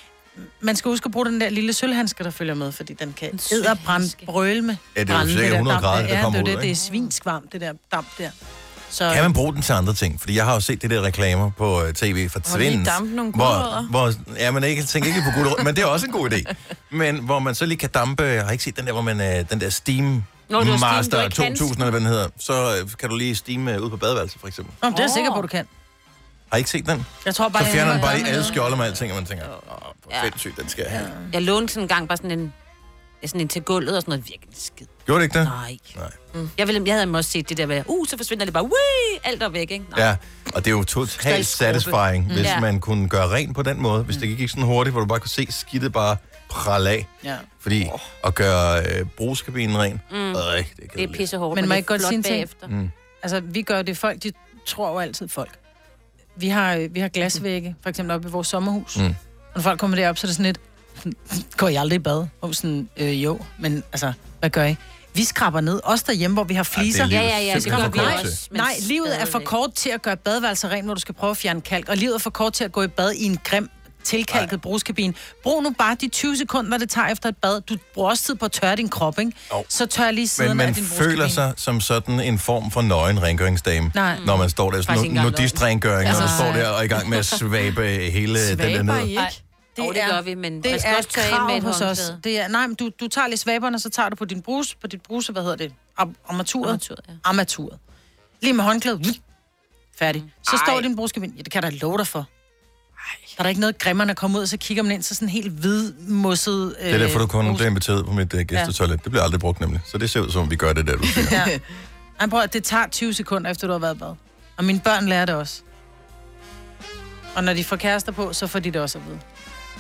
man skal huske at bruge den der lille sølvhandske, der følger med, fordi den kan edderbrænde brøle med. Ja, det er jo brænde sikkert der hundrede damp grader, der. der Ja, kommer det er ud, det, det er ikke? svinsk varmt, det der damp der. Så, Kan man bruge den til andre ting? Fordi jeg har jo set det der reklamer på uh, tv for Hvor lige Twins. dampe nogle hvor, gulerødder. hvor, ja, men ikke, tænker ikke på gulerødder, men det er også en god idé. Men hvor man så lige kan dampe, jeg har ikke set den der, hvor man, uh, den der Steam Nå, det var Steam, Master du ikke to kan. tusind, eller hvad den hedder. Så uh, kan du lige steame uh, ud på badeværelset, for eksempel. Nå, det er jeg sikker på, du kan. Har I ikke set den? Jeg tror bare, Så fjerner den jeg- bare i jeg- alle skjolder med alting, og man tænker, åh, hvor Ja. fedt sygt, den skal jeg have. Jeg lånte sådan en gang bare sådan en, sådan en til gulvet og sådan noget virkelig skid. Gjorde det ikke det? Nej. Nej. Mm. Jeg, ville, jeg havde også set det der med, uh, så forsvinder det bare, wii, alt er væk, ikke? Nej. Ja, og det er jo totalt satisfying, Mm. hvis Ja. man kunne gøre rent på den måde. Hvis det gik sådan hurtigt, hvor du bare kunne se skidtet bare prale af. Ja. Fordi at gøre øh, brugskabinen ren, Mm. øh, det er Det er kedeligt. pissehårdt, Men må det jeg er ikke godt flot sige en ting? bagefter. Mm. Altså, vi gør det, folk, de tror jo altid folk. Vi har, øh, vi har glasvægge, for eksempel oppe i vores sommerhus. Mm. Når folk kommer derop, så er det sådan lidt, går I aldrig i bad? Og sådan, øh, jo, men altså, hvad gør I? Vi skraber ned, også derhjemme, hvor vi har fliser. livet Ja, ja, ja, det simpelthen gør vi for kort også, til. men Nej, livet er for stadigvæk. kort til at gøre badeværelser rent, når du skal prøve at fjerne kalk. Og livet er for kort til at gå i bad i en grim, tilkalket brugskabine. Brug nu bare de tyve sekunder, det tager efter et bad. Du bruger også tid på at tørre din krop, ikke? Jo. Så tør lige siden Men man af din føler brugskabine. sig som sådan en form for nøgen rengøringsdame, Nej. når man står der Faktisk sådan ikke engang nudist-rengøring, når løgn. man Altså- står der og er i gang med at svabe hele den der Svaber ned. I ikke? Det, oh, det gør vi, men Det man skal er også et tørre ind med krav et hos os. håndklæde. Det er, nej, men du, du tager lige svaberne, så tager du på din bruse, på dit bruse, hvad hedder det? Am- Armaturet? Armaturet, ja. Armaturet. Lige med håndklædet. Vup. Færdig. Så Ej. står din bruskabine. Ja, det kan jeg da love dig for. Der er der ikke noget grimmerne kommer ud, og så kigger man ind, så sådan helt hvidmosset... Øh, Det er derfor, du kun bruse. bliver inviteret på mit uh, gæstetoilet. Det bliver aldrig brugt nemlig. Så det ser ud som, om vi gør det der, du siger. Ja. Ej, prøv, at- det tager tyve sekunder, efter du har været i bad. Og mine børn lærer det også. Og når de får kærester på, så får de det også at vide.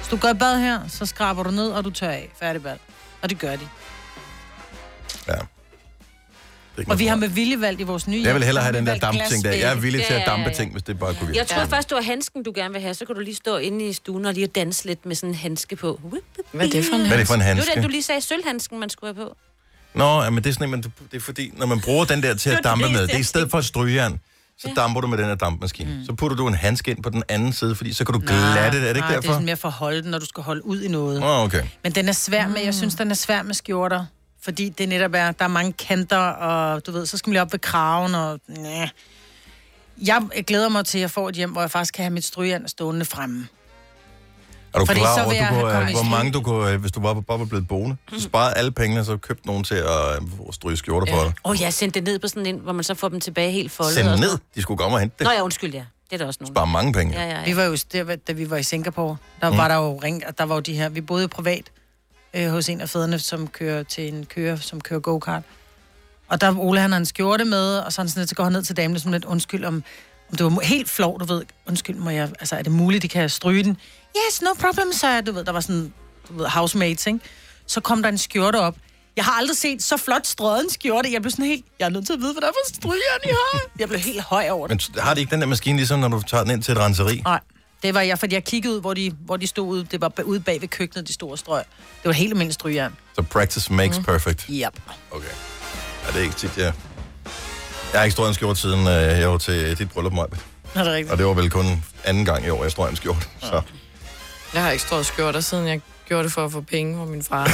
Du går i bad her, så skraber du ned, og du tør af. Færdig bad. Og det gør de. Ja. Og vi har med vilje valgt i vores nye... Jeg vil hellere have den der dampting der. Jeg er villig til at dampe ting, hvis det bare kunne virke. Jeg tror først, du har handsken, du gerne vil have. Så kan du lige stå inde i stuen og lige danse lidt med sådan en handske på. Hvad er det for en handske? Hvad er det for en handske? Det er den, du lige sagde, sølvhandsken, man skulle have på. Nå, ja, men det er sådan en, man, det er fordi, når man bruger den der til at dampe med, det er i stedet for et strygejern, så damper du med den her dampemaskine. Mm. Så putter du en handske ind på den anden side, fordi så kan du glatte det. Er det ikke nej, derfor? det er sådan mere for at holde den, når du skal holde ud i noget. Åh, oh, okay. Men den er svær med, jeg synes, den er svær med skjorter. Fordi det netop er, der er mange kanter, og du ved, så skal man lige op ved kraven, og næh. Jeg glæder mig til, at jeg får et hjem, hvor jeg faktisk kan have mit strygejern stående fremme. Er du Fordi klar så over, vil jeg du kunne, have hvor kommet i mange du kunne, hvis du bare, bare var blevet boende, så sparede alle pengene, så købte nogen til at uh, stryge skjorter Ja. på dig. Åh, oh, jeg sendte det ned på sådan en, hvor man så får dem tilbage helt foldet. Send og sådan ned. noget. De skulle komme og hente det. Nå ja, undskyld, ja. Det er der også nogen. Spare mange penge. Ja, ja, ja. Vi var jo, der, da vi var i Singapore, der mm. var der jo ring, der var jo de her, vi boede privat øh, hos en af fædrene, som kører til en kører, som kører go-kart. Og der Ole, han har en skjorte med, og sådan sådan lidt, så går han ned til damen, som lidt undskyld, om, om det var helt flot, du ved, undskyld, må jeg, altså er det muligt, de kan stryge den? Yes, no problem, så jeg, du ved, der var sådan, du ved, housemates, ikke? Så kom der en skjorte op. Jeg har aldrig set så flot strøget en skjorte. Jeg blev sådan helt, jeg er nødt til at vide, hvad der er for strygejern, I har. Jeg blev helt høj over det. Men har de ikke den der maskine, ligesom når du tager den ind til et renseri? Nej, det var jeg, fordi jeg kiggede ud, hvor de, hvor de stod ude. Det var ude bag ved køkkenet, de store strøg. Det var helt almindeligt strygejern. Så practice makes mm. perfect? Yep. Okay. Ja, det er ikke tit, jeg... Jeg har ikke strøget en skjorte siden øh, jeg var til dit bryllup, Møjbe. Er det rigtigt? Og det var vel kun anden gang i år, jeg strøg en skjorte. Ja. Så. Jeg har ikke strøget skjorter, siden jeg gjorde det for at få penge fra min far.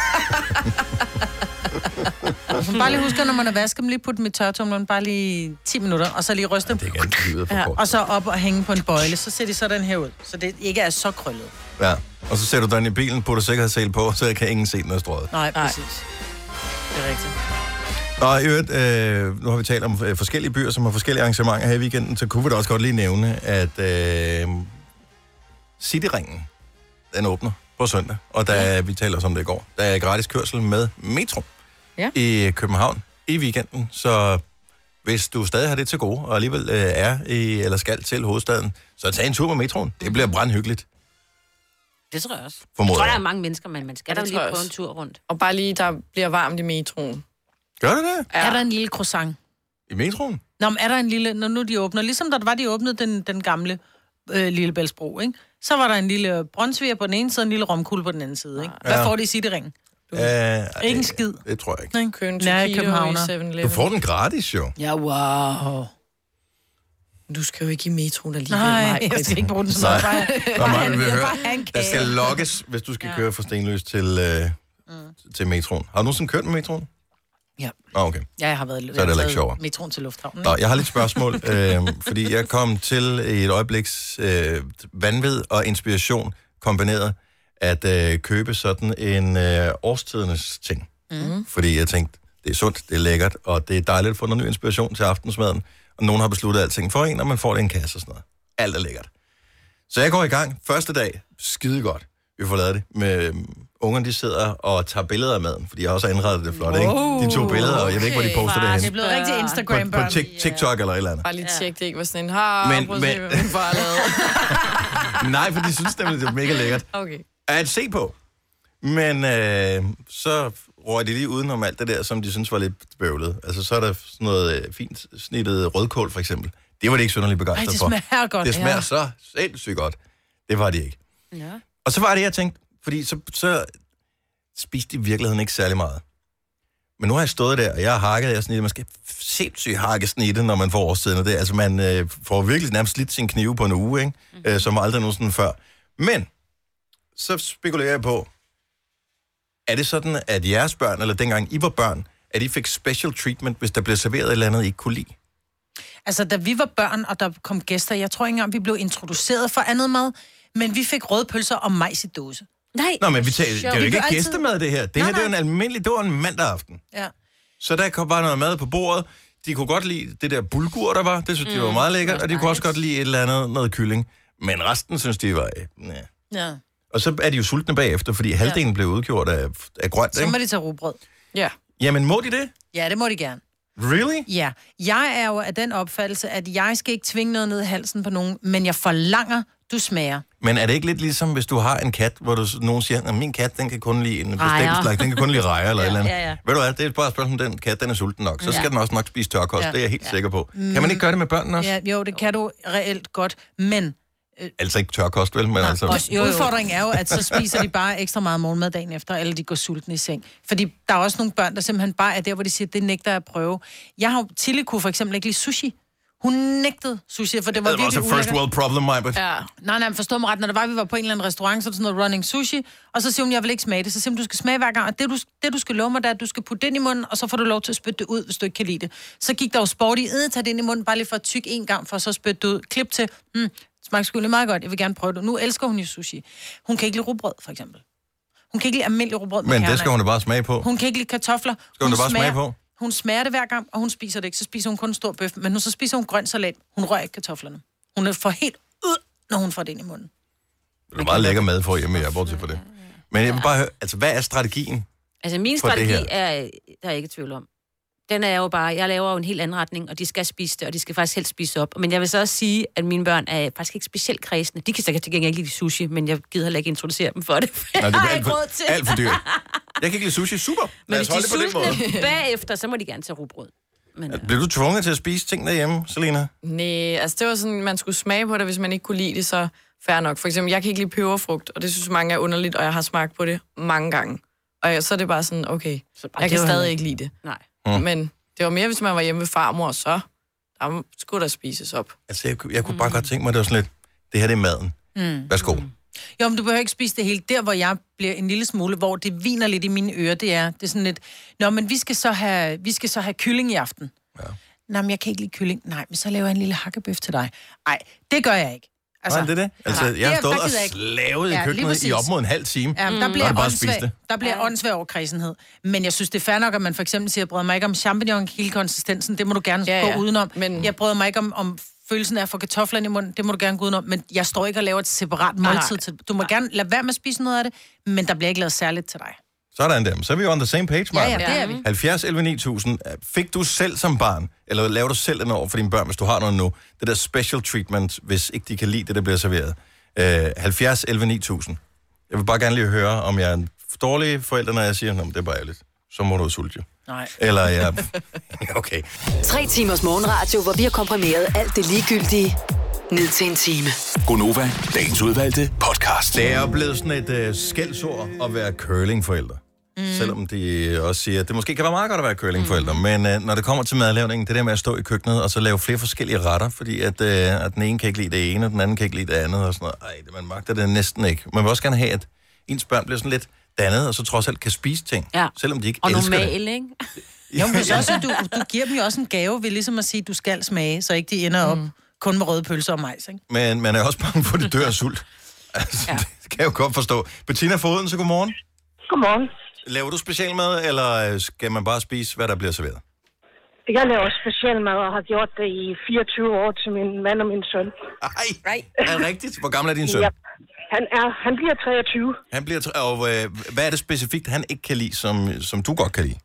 Så bare lige husk, når man har vasket dem, lige putte dem i tørretumleren, bare lige ti minutter, og så lige ryste dem. Ja, det er ikke ja, og så op og hænge på en bøjle, så ser de sådan her ud, så det ikke er så krøllet. Ja, og så sætter du den i bilen, putter sikkerhedssele på, så kan ingen se den er strøget. Nej, præcis. Det er rigtigt. Og i øvrigt, øh, nu har vi talt om øh, forskellige byer, som har forskellige arrangementer her i weekenden, så kunne vi da også godt lige nævne, at øh, Cityringen, den åbner på søndag, og der, ja. vi taler også om det i går, der er gratis kørsel med metro ja. i København i weekenden, så hvis du stadig har det til gode, og alligevel øh, er i, eller skal til hovedstaden, så tag en tur med metroen. Det bliver brandhyggeligt. Det tror jeg også. Formoder. Jeg tror, der er mange mennesker, men man skal ja, da lige prøve en tur rundt. Og bare lige, der bliver varmt i metroen. Gør det det? Ja. Er der en lille croissant? I metroen? Nå, men er der en lille, når nu de åbner, ligesom der var de åbnede den, den gamle øh, Lillebæltsbro, ikke? Så var der en lille brøndsviger på den ene side, og en lille romkugle på den anden side, ikke? Hvad ja. får de i Cityringen? Uh, ikke en skid. Det, det tror jeg ikke. Nej, Køen til i København. Du får den gratis, jo. Ja, wow. Du skal jo ikke i metroen alligevel. Nej, mig. Jeg skal ikke bruge den sådan noget. Bare, bare, bare, høre. Der skal logges, hvis du skal ja. køre fra Stenløs til, øh, mm. til metroen. Har du nogensinde kørt med metroen? Ja. Ah, okay. Ja, jeg har været så er det ikke sjovere. Metroen til lufthavnen. Nå, jeg har lidt spørgsmål, øh, fordi jeg kom til i et øjebliks øh, vanvid og inspiration kombineret at øh, købe sådan en øh, årstidernes ting. Mm. Fordi jeg tænkte, det er sundt, det er lækkert, og det er dejligt at få noget ny inspiration til aftensmaden. Og nogen har besluttet alting for en, og man får det i en kasse og sådan noget. Alt er lækkert. Så jeg går i gang. Første dag, skide godt. Vi får lavet det med um, ungerne, de sidder og tager billeder af maden, fordi jeg også har indrettet det flot, ikke? De to billeder, og jeg ved ikke, hvor de poster det hen. Det er blevet rigtig Instagram-børn. På, på tik- TikTok eller et eller andet. Bare lige tjek, det ikke var sådan en, har, men, prøv at se, hvad min far lavede. Nej, for de synes nemlig, det er mega lækkert. Okay. At se på. Men øh, så røg de lige udenom alt det der, som de synes var lidt bøvlet. Altså, så er der sådan noget øh, fint snittet rødkål, for eksempel. Det var de ikke synderligt begejstret for. Ej, det smager for. godt. Det smager ja. så sindssygt godt. Det var de ikke. Ja. Og så var det, jeg tænkte, fordi så, så spiste de i virkeligheden ikke særlig meget. Men nu har jeg stået der, og jeg har hakket, jeg snittet. Man skal sindssygt hakke snittet, når man får årstiden. Det. Altså, man øh, får virkelig nærmest slidt sin knive på en uge, ikke? Mm-hmm. Øh, som aldrig nogensinde før. Men så spekulerer jeg på, er det sådan, at jeres børn, eller dengang I var børn, at I fik special treatment, hvis der blev serveret et eller andet, I ikke kunne lide? Altså, da vi var børn, og der kom gæster, jeg tror ikke engang, vi blev introduceret for andet mad, men vi fik røde pølser og majs i dåse. Nej. Nå, men vi tager, det er jo ikke altid... gæstemad, det her. Det nej, her, det er jo en almindelig, det var en mandag aften. Ja. Så der kom bare noget mad på bordet. De kunne godt lide det der bulgur, der var. Det synes mm, de var meget lækkert. Og de kunne også godt lide et eller andet, noget kylling. Men resten synes de var... Øh, ja. Og så er de jo sultne bagefter, fordi halvdelen ja. blev udgjort af, af grønt, så ikke? må de tage rugbrød. Ja. Jamen, må de det? Ja, det må de gerne. Really? Ja. Jeg er jo af den opfattelse, at jeg skal ikke tvinge noget ned i halsen på nogen, men jeg forlanger, du smager. Men er det ikke lidt ligesom, hvis du har en kat, hvor du, nogen siger, at min kat, den kan kun lide en bestemt slags, den kan kun lide rejer eller ja, et eller andet. Ja, ja. Ved du hvad, det er bare et spørgsmål, den kat, den er sulten nok. Så skal ja. den også nok spise tørkost, ja. det er jeg helt ja. sikker på. Kan man ikke gøre det med børnene også? Ja, jo, det kan du reelt godt, men... Øh, altså ikke tørkost, vel? Men nej, altså... Og jo, jo. Udfordringen er jo, at så spiser de bare ekstra meget morgenmad dagen efter, eller de går sultne i seng. Fordi der er også nogle børn, der simpelthen bare er der, hvor de siger, det nægter jeg at prøve. Jeg har jo Tilly kunne for eksempel ikke lide sushi. Hun nægtede sushi, for det var det virkelig ulækkert. Det var også a first world problem, Maibert. Ja. Nej, nej, forstå mig ret. Når der var, vi var på en eller anden restaurant, så er det sådan noget running sushi, og så siger hun, jeg vil ikke smage det. Så siger hun, du skal smage hver gang, og det du, det, du skal love mig, det er, at du skal putte det ind i munden, og så får du lov til at spytte det ud, hvis du ikke kan lide det. Så gik der jo sport i, at tage det ind i munden, bare lige for at tykke en gang, for så at spytte det ud. Klip til, hmm, smager sgu lige meget godt, jeg vil gerne prøve det. Nu elsker hun jo sushi. Hun kan ikke lide rugbrød, for eksempel. Hun kan ikke lide almindelig rugbrød med Men kerner. Det skal hun da bare smage på. Hun kan ikke lide kartofler. Skal hun, hun da bare smager, smage på? Hun smager det hver gang, og hun spiser det ikke. Så spiser hun kun en stor bøf, men nu så spiser hun grøn salat. Hun rører ikke kartoflerne. Hun er for helt ud, når hun får det ind i munden. Det er meget lækker mad for hjemme, jeg er bortset for det. Men jeg vil bare høre, altså hvad er strategien? Altså min strategi er, der er ikke tvivl om. Den er jo bare, jeg laver jo en helt anden retning, og de skal spise det, og de skal faktisk helst spise op. Men jeg vil så også sige, at mine børn er faktisk ikke specielt kredsende. De kan sikkert til gengæld ikke lide sushi, men jeg gider heller ikke introducere dem for det. Nej, det er alt for, alt for dyrt. Jeg kan ikke lide sushi, super. Men hvis de er sultne bagefter, så må de gerne tage rugbrød. Men, ja. Bliver du tvunget til at spise ting derhjemme, Selina? Nej, altså det var sådan, man skulle smage på det, hvis man ikke kunne lide det, så fair nok. For eksempel, jeg kan ikke lide peberfrugt, og det synes mange er underligt, og jeg har smagt på det mange gange. Og jeg, så er det bare sådan, okay, så bare jeg kan stadig ikke lide det. Nej. Mm. Men det var mere, hvis man var hjemme ved farmor, så der skulle der spises op. Altså, jeg, jeg kunne bare mm. godt tænke mig, det var sådan lidt, det her det er maden. Mm. Værsgo. Mm. Jo, men du behøver ikke spise det hele. Der, hvor jeg bliver en lille smule, hvor det viner lidt i mine ører, det er, det er sådan lidt, nå, men vi skal så have, vi skal så have kylling i aften. Ja. Nej, men jeg kan ikke lide kylling. Nej, men så laver jeg en lille hakkebøf til dig. Nej, det gør jeg ikke. Altså, nej, det er det. Altså, ja, jeg har stået og slavet ja, i køkkenet i op mod en halv time. Ja, der bliver mm. åndssvag, der bliver åndssvag over kredsenhed. Men jeg synes, det er fair nok, at man for eksempel siger, jeg bryder mig ikke om champignon, hele konsistensen, det må du gerne ja, gå ja. udenom. Men... Jeg bryder mig ikke om, om følelsen af at få kartofler i munden, det må du gerne gå udenom. Men jeg står ikke og laver et separat måltid til. Du må nej. gerne lade være med at spise noget af det, men der bliver ikke lavet særligt til dig. Sådan der. Så er vi jo on the same page, Martin. Ja, ja, det er vi. halvfjerds elleve ni tusind. Fik du selv som barn, eller laver du selv den over for dine børn, hvis du har noget nu, det der special treatment, hvis ikke de kan lide det, der bliver serveret? Uh, halvfjerds elleve ni tusind. Jeg vil bare gerne lige høre, om jeg er en dårlig forælder, når jeg siger, at det er bare ærligt. Så må du sulte. Nej. Eller jeg... Okay. Tre timers morgenradio, hvor vi har komprimeret alt det ligegyldige ned til en time. Gonova, dagens udvalgte podcast. Det er jo blevet sådan et uh, skældsord at være curlingforældre. Mm. Selvom de også siger, at det måske kan være meget godt at være curlingforældre. Mm. Men uh, når det kommer til madlavningen, det der med at stå i køkkenet og så lave flere forskellige retter, fordi at, uh, at den ene kan ikke lide det ene, og den anden kan ikke lide det andet og sådan noget. Ej, det, man magter det næsten ikke. Man vil også gerne have, at ens børn bliver sådan lidt dannet, og så trods alt kan spise ting, ja. selvom de ikke og elsker normal, det. Ikke? Jo, men så også, du, du giver dem jo også en gave ved ligesom at sige, at du skal smage, så ikke de ender op mm. kun med røde pølser og majs, ikke? Men man er også bange for, at de dør af sult. Altså, ja. Det kan jeg jo godt forstå. Bettina Foden, så godmorgen. Godmorgen. Laver du specialmad, eller skal man bare spise, hvad der bliver serveret? Jeg laver specialmad og har gjort det i fireogtyve år til min mand og min søn. Ej, er det rigtigt? Hvor gammel er din søn? Ja. Han, er, han bliver treogtyve. Han bliver tre- og øh, hvad er det specifikt, han ikke kan lide, som, som du godt kan lide?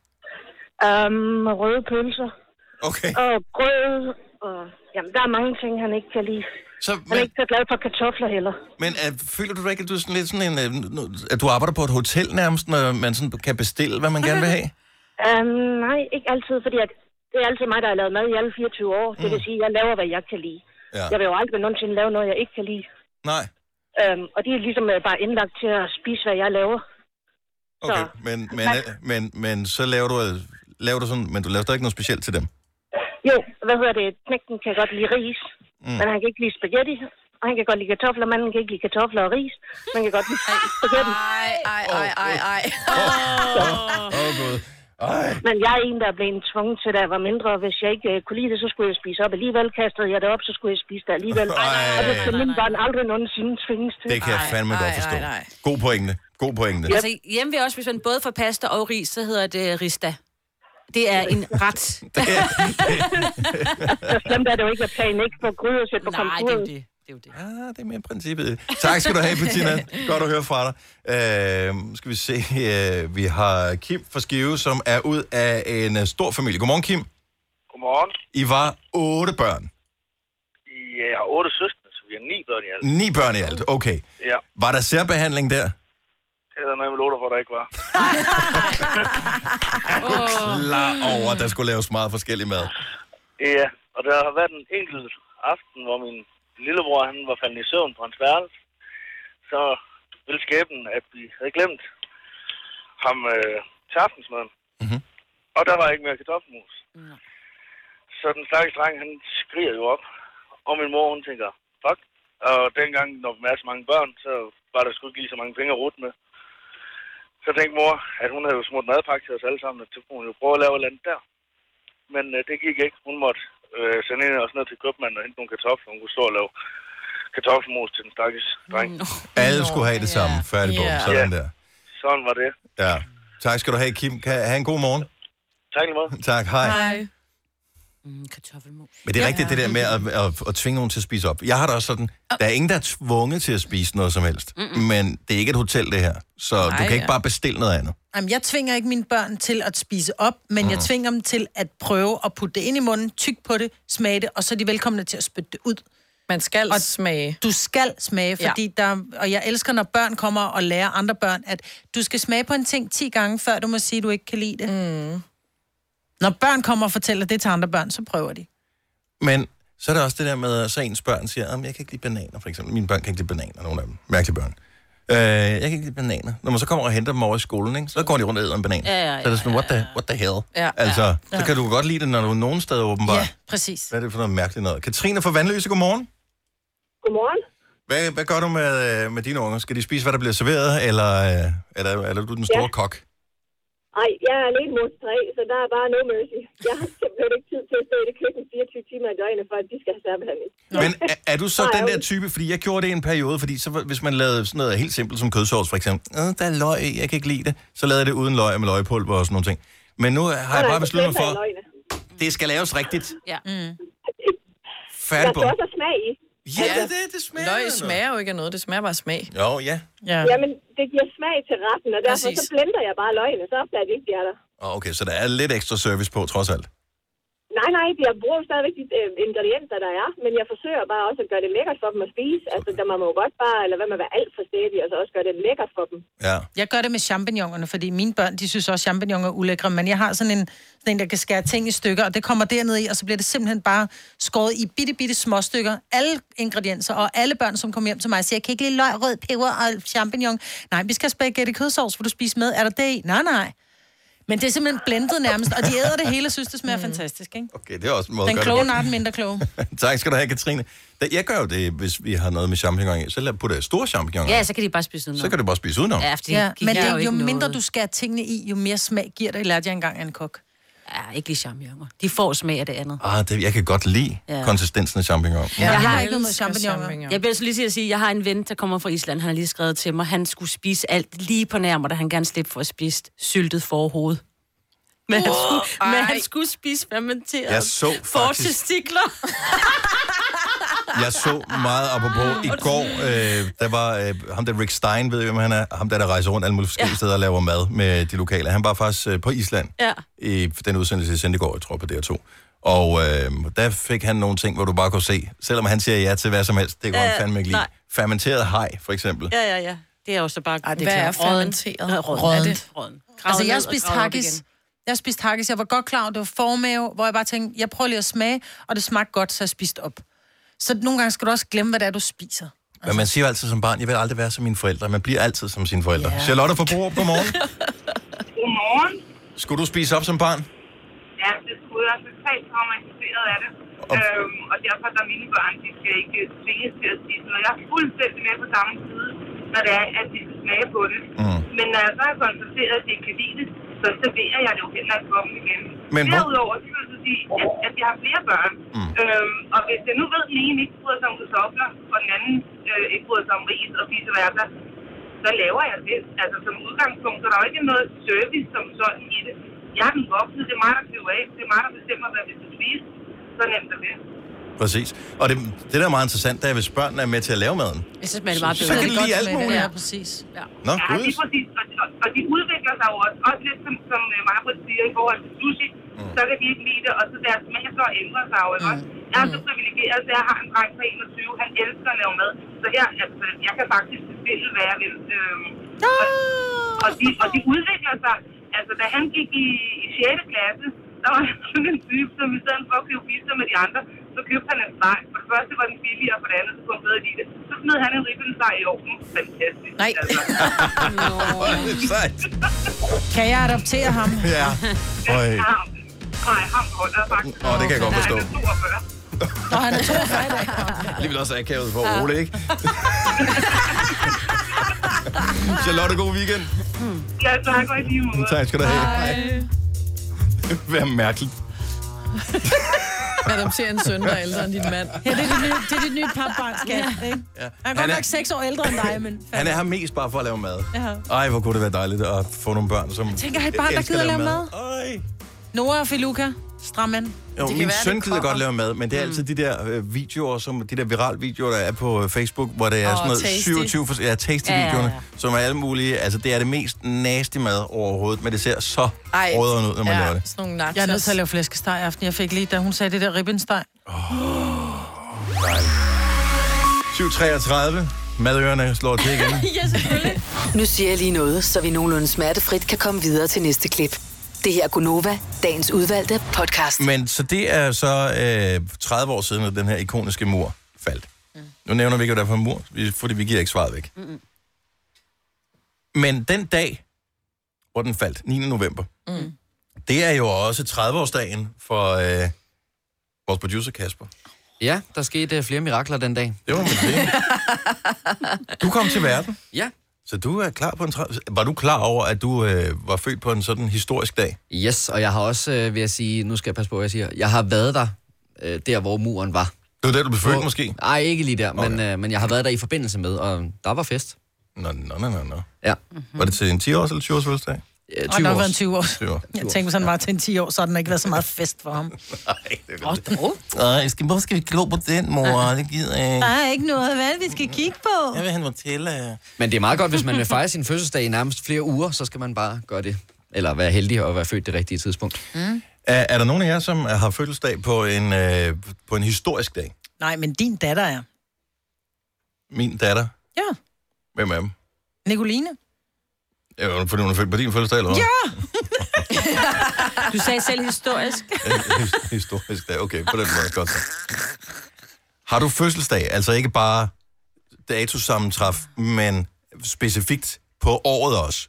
Um, røde pølser. Okay. Og grød. Og, jamen, der er mange ting, han ikke kan lide. Så, han men, er ikke så glad for kartofler heller. Men uh, føler du ikke, at du er sådan lidt sådan en, uh, at du arbejder på et hotel nærmest, når man sådan kan bestille, hvad man gerne vil have? Um, nej, ikke altid, fordi at det er altid mig, der har lavet mad i alle fireogtyve år. Mm. Det vil sige, at jeg laver, hvad jeg kan lide. Ja. Jeg vil jo aldrig nogensinde lave noget, jeg ikke kan lide. Nej. Um, og de er ligesom uh, bare indlagt til at spise, hvad jeg laver. Okay, så, men, men, men, men så laver du, laver du sådan, men du laver ikke noget specielt til dem? Jo, hvad hedder det? Knægten kan godt lide ris, mm. men han kan ikke lide spaghetti. Og han kan godt lide kartofler, manden kan ikke lide kartofler og ris. Man kan godt lide spaghetti. Ej, ej, ej, ej, ej. Åh, gud. Men jeg er en, der er blevet tvunget til, da jeg var mindre. Hvis jeg ikke uh, kunne lide det, så skulle jeg spise op alligevel. Kastede jeg det op, så skulle jeg spise det alligevel. Ej, og det skal mine børn aldrig nogensinde tvinges til. Det kan jeg fandme ej, godt forstå. Ej, ej, ej. God pointe. God pointe. Yep. Altså hjemme vil også, hvis man både får pasta og ris, så hedder det rista. Det er en ret. Så slemt er det jo ikke at tage en ekstra gryde og sætte på komfuret. Nej, det er det. Det er jo det. Ja, det er mere princippet. Tak skal du have, Bettina. Godt at høre fra dig. Uh, skal vi se. Uh, vi har Kim fra Skive, som er ud af en uh, stor familie. Godmorgen, Kim. Godmorgen. I var otte børn. Jeg har otte søstre, så vi bliver ni børn i alt. Ni børn i alt, okay. Ja. Var der særbehandling der? Det er der noget med låter for, der ikke var. Klar over, at der skulle laves meget forskellig mad. Ja, og der har været en enkelt aften, hvor min lillebror, han var faldet i søvn på hans værelse. Så ville skæbnen, at vi havde glemt ham øh, til aftensmaden. Mm-hmm. Og der var ikke mere kartoffelmus. Mm. Så den stakkels dreng, han skriger jo op. Og min mor, hun tænker, fuck. Og dengang, når vi er så mange børn, så var der sgu ikke lige så mange penge at rute med. Så tænkte mor, at hun havde jo smurt madpakke til os alle sammen, og så kunne hun jo prøve at lave et eller andet der. Men øh, det gik ikke. Hun måtte øh, sende ind os ned til købmanden og hente nogle kartofler. Hun kunne stå og lave kartoffelmos til den stakkels dreng. No. Alle skulle have det samme. Yeah. Færdig på. Yeah. Sådan ja. der. Sådan var det. Ja. Tak skal du have, Kim. Kan have en god morgen. Tak lige måde. Tak. Hej. Hej. Mm, kartoffelmos. Men det er ja. rigtigt, det der med at, at, at tvinge nogen til at spise op. Jeg har da også sådan, der er ingen, der er tvunget til at spise noget som helst. Mm-mm. Men det er ikke et hotel, det her. Så Ej, du kan ikke ja. bare bestille noget andet. Jamen, jeg tvinger ikke mine børn til at spise op, men mm. jeg tvinger dem til at prøve at putte det ind i munden, tyk på det, smage det, og så er de velkomne til at spytte det ud. Man skal og smage. Du skal smage, fordi ja. der... Og jeg elsker, når børn kommer og lærer andre børn, at du skal smage på en ting ti gange, før du må sige, at du ikke kan lide det. Mm. Når børn kommer og fortæller det til andre børn, så prøver de. Men så er der også det der med, så ens børn siger, at jeg kan ikke lide bananer, for eksempel. Mine børn kan ikke lide bananer, nogle af dem. Mærkelige børn. Øh, jeg kan ikke lide bananer. Når man så kommer og henter dem over i skolen, ikke, så går de rundt og æder en banan. Ja, ja, ja, så er det sådan, what the, what the hell? Ja, altså, ja. så kan du godt lide det, når du er nogen steder åbenbart. Ja, præcis. Hvad er det for noget mærkeligt noget? Katrine fra Vandløse, godmorgen. Godmorgen. Hvad, hvad gør du med, med dine unger? Skal de spise, hvad der bliver serveret, eller, eller, eller er du den store ja. kok? Nej, jeg er alene mor til tre, så der er bare no mercy. Jeg har simpelthen ikke tid til at stå i det køkken fireogtyve timer i døgnet, for at de skal have særbehandling. Men er, er du så den der type, fordi jeg gjorde det i en periode, fordi så, hvis man lavede sådan noget helt simpelt som kødsovs for eksempel, øh, der er løg i, jeg kan ikke lide det, så lavede jeg det uden løg med løgpulver og sådan nogle ting. Men nu har jeg bare besluttet mig for, det skal laves rigtigt. Ja. Mm. Færdig på. Der skal også smag i. Ja, det, det, det smager Løg smager jo ikke af noget, det smager bare smag. Jo, ja. ja. Jamen, det giver smag til retten, og derfor Præcis. så blender jeg bare løgene, så opdager de ikke, de er der. Okay, så der er lidt ekstra service på, trods alt. Nej, nej, jeg bruger stadigvæk de øh, ingredienser, der er, men jeg forsøger bare også at gøre det lækkert for dem at spise. Altså, der må man jo godt bare, eller hvad man være alt for stædig, og så også gøre det lækkert for dem. Ja. Jeg gør det med champignonerne, fordi mine børn, de synes også, champignoner er ulækre, men jeg har sådan en, sådan en, der kan skære ting i stykker, og det kommer derned i, og så bliver det simpelthen bare skåret i bitte, bitte små stykker. Alle ingredienser, og alle børn, som kommer hjem til mig, siger, jeg kan ikke lide løg, rød peber og champignon. Nej, vi skal have spaghetti kødsovs, hvor du spiser med. Er der det i? Nej, nej. Men det er simpelthen blendet nærmest, og de æder det hele og synes, det smager mm. fantastisk, ikke? Okay, det er også en måde den at kloge, gøre det. Den kloge, mindre kloge. Tak skal du have, Katrine. Jeg gør jo det, hvis vi har noget med champignon i. Så putter jeg store champignon. Ja, så kan de bare spise udenom. Så kan du bare spise udenom. Ja, ja, men det, jo, jo mindre noget. Du skærer tingene i, jo mere smag giver det, lærte jeg engang af en kok. Ja, ikke lige champignoner. De får smag af det andet. Ah, det, jeg kan godt lide ja. konsistensen af champignon. Ja, jeg, jeg har ikke noget med champignoner. Jeg bliver så lige til at sige, jeg har en ven, der kommer fra Island. Han har lige skrevet til mig, han skulle spise alt lige på nærmere, da han gerne slippe for at spise syltet forhoved. Men, oh, han skulle, men han skulle spise fermenteret fortestikler. Jeg så meget apropos i går, øh, der var øh, ham der Rick Stein, ved jeg, hvem han er, ham der, der rejser rundt alle mulige forskellige ja. steder og laver mad med de lokale. Han var faktisk øh, på Island ja. i den udsendelse, jeg sendte i går, jeg tror på D R to. Og øh, der fik han nogle ting, hvor du bare kunne se, selvom han siger ja til hvad som helst, det kan han øh, fandme ikke lide. Fermenteret haj, for eksempel. Ja, ja, ja. Det er også bare... Ej, det er hvad klar. Er fermenteret? Rådent. Rådent. Altså, jeg har spist haggis. Jeg spiste haggis. Jeg var godt klar, det var formave, hvor jeg bare tænkte, jeg prøver lige at smage, og det smagte godt, så jeg spiste op. Så nogle gange skal du også glemme, hvad det er, du spiser. Altså. Men man siger jo altid som barn, jeg vil aldrig være som mine forældre. Man bliver altid som sine forældre. Yeah. Charlotte fra Borup, godmorgen. Godmorgen. Skulle du spise op som barn? Ja, det skulle jeg. Totalt traumatiseret af det. Og... Øhm, og derfor er mine børn, de skal ikke tvinges til at spise noget. Jeg er fuldstændig med på samme side, når det er, at de skal smage på det. Mm. Men når jeg så har konstateret, at de ikke kan lide det, så serverer jeg det jo heller ikke for dem igen. Men derudover, så vil jeg så sige, at, at jeg har flere børn. Mm. Øhm, og hvis jeg nu ved, at den ene ikke bryder sig om kartofler, og den anden øh, ikke bryder sig om ris og vice versa, så laver jeg det. Altså som udgangspunkt, så der er jo ikke noget service som sådan i det. Jeg er den voksne, det er mig, der skriver af. Det er mig, der bestemmer, hvad vi skal spise. Så nemt er det. Præcis. Og det, det der er meget interessant, det er, hvis børnene er med til at lave maden. Jeg synes, man er meget bedre. Så kan de lide alt muligt. Ja, præcis. Ja, Nå, ja lige præcis. Og, og, og de udvikler sig jo også, også lidt som, som Marbrit siger, i forhold til sushi. Mm. Så kan de ikke lide det, og så deres smag så ændrer sig jo. Mm. Jeg er så privilegeret, at jeg har en dreng på enogtyve. Han elsker at lave mad. Så her, altså, jeg kan faktisk bestille, hvad jeg vil. Øhm, og, og, de, og de udvikler sig. Altså, da han gik i, i sjette klasse, der var han sådan en type, som i stedet for at købe pizza med de andre, så købte han en steg. For det første var den billigere, og for det andet, så kunne han bedre lide det. Så smed han en ribbenssteg i ovnen. Fantastisk. Nej. Altså. Sejt. Kan jeg adoptere ham? Ja. Øj. Nej, ham holder jeg faktisk. Åh, det kan jeg godt forstå. Han er toogfyrre. Nå, han er toogfyrre i dag. Alligevel også akavet for at roligt, ikke? Charlotte, god weekend. Ja, tak og i lige måde. Tak skal du have. Hej. Det er mærkeligt. Adoptere en søn, der er ældre end din mand. Ja, det er dit nye, det er dit nye papbarn, skat. Ja. Ikke? Ja. Han er Han godt er- nok seks år ældre end dig, men... Han er her mest bare for at lave mad. Ja. Ej, hvor kunne det være dejligt at få nogle børn, som Tænker jeg et barn, der elsker gider at lave mad? Ej. Nora og Filuka, strammen. Jo, min søn gider godt lave mad, men det er altid de der øh, videoer, som de der viral videoer, der er på øh, Facebook, hvor det er Åh, sådan noget tasty. syvogtyve for, ja, tasty-videoerne, ja, ja, ja. Som er alle mulige. Altså, det er det mest nasty mad overhovedet, men det ser så råderen ud, når man ja, laver det. sådan nogle nachos. Jeg er nødt til at lave flæskesteg i aften. Jeg fik lige, da hun sagde det der ribbensteg. syv treogtredive. Madørerne slår til igen. Ja, selvfølgelig. Nu siger jeg lige noget, så vi nogenlunde smertefrit kan komme videre til næste klip. Det her er Gunova, dagens udvalgte podcast. Men så det er så øh, tredive år siden, at den her ikoniske mur faldt. Mm. Nu nævner vi ikke, hvad der er for en mur, fordi vi giver ikke svaret væk. Mm-mm. Men den dag, hvor den faldt, niende november, mm. det er jo også tredive-årsdagen for øh, vores producer Kasper. Ja, der skete uh, flere mirakler den dag. Det var man det. Du kom til verden. Ja. Så du er klar på en tredive... Var du klar over, at du øh, var født på en sådan historisk dag? Yes, og jeg har også, øh, vil jeg sige, nu skal jeg passe på, hvad jeg siger, jeg har været der, øh, der hvor muren var. Det var der, du blev født måske? Nej, ikke lige der, Okay. men, øh, men jeg har været der i forbindelse med, og der var fest. Nå, nå, nå, nå, nå. Ja. Mm-hmm. Var det til en ti-års eller tyve-års fødselsdag? Ja, Og der har været en tyve år. tyve år. Jeg tænkte, hvis han var til en ti år, så har den ikke været så meget fest for ham. Nej, det er det. Nej, skal, hvor skal vi glo på den, mor? Det gider jeg Der er ikke noget, hvad vi skal kigge på. Jeg vil have Nutella. Men det er meget godt, hvis man vil fejre sin fødselsdag i nærmest flere uger, så skal man bare gøre det. Eller være heldig og være født det rigtige tidspunkt. Mm. Er, er der nogen af jer, som har fødselsdag på en, øh, på en historisk dag? Nej, men din datter er. Min datter? Ja. Hvem er dem? Nicoline. Ja, fordi hun er født på din fødselsdag, eller hvad? Ja! Du sagde selv historisk. His- historisk dag, okay, på den måde, godt så. Har du fødselsdag, altså ikke bare datosammentræf, men specifikt på året også?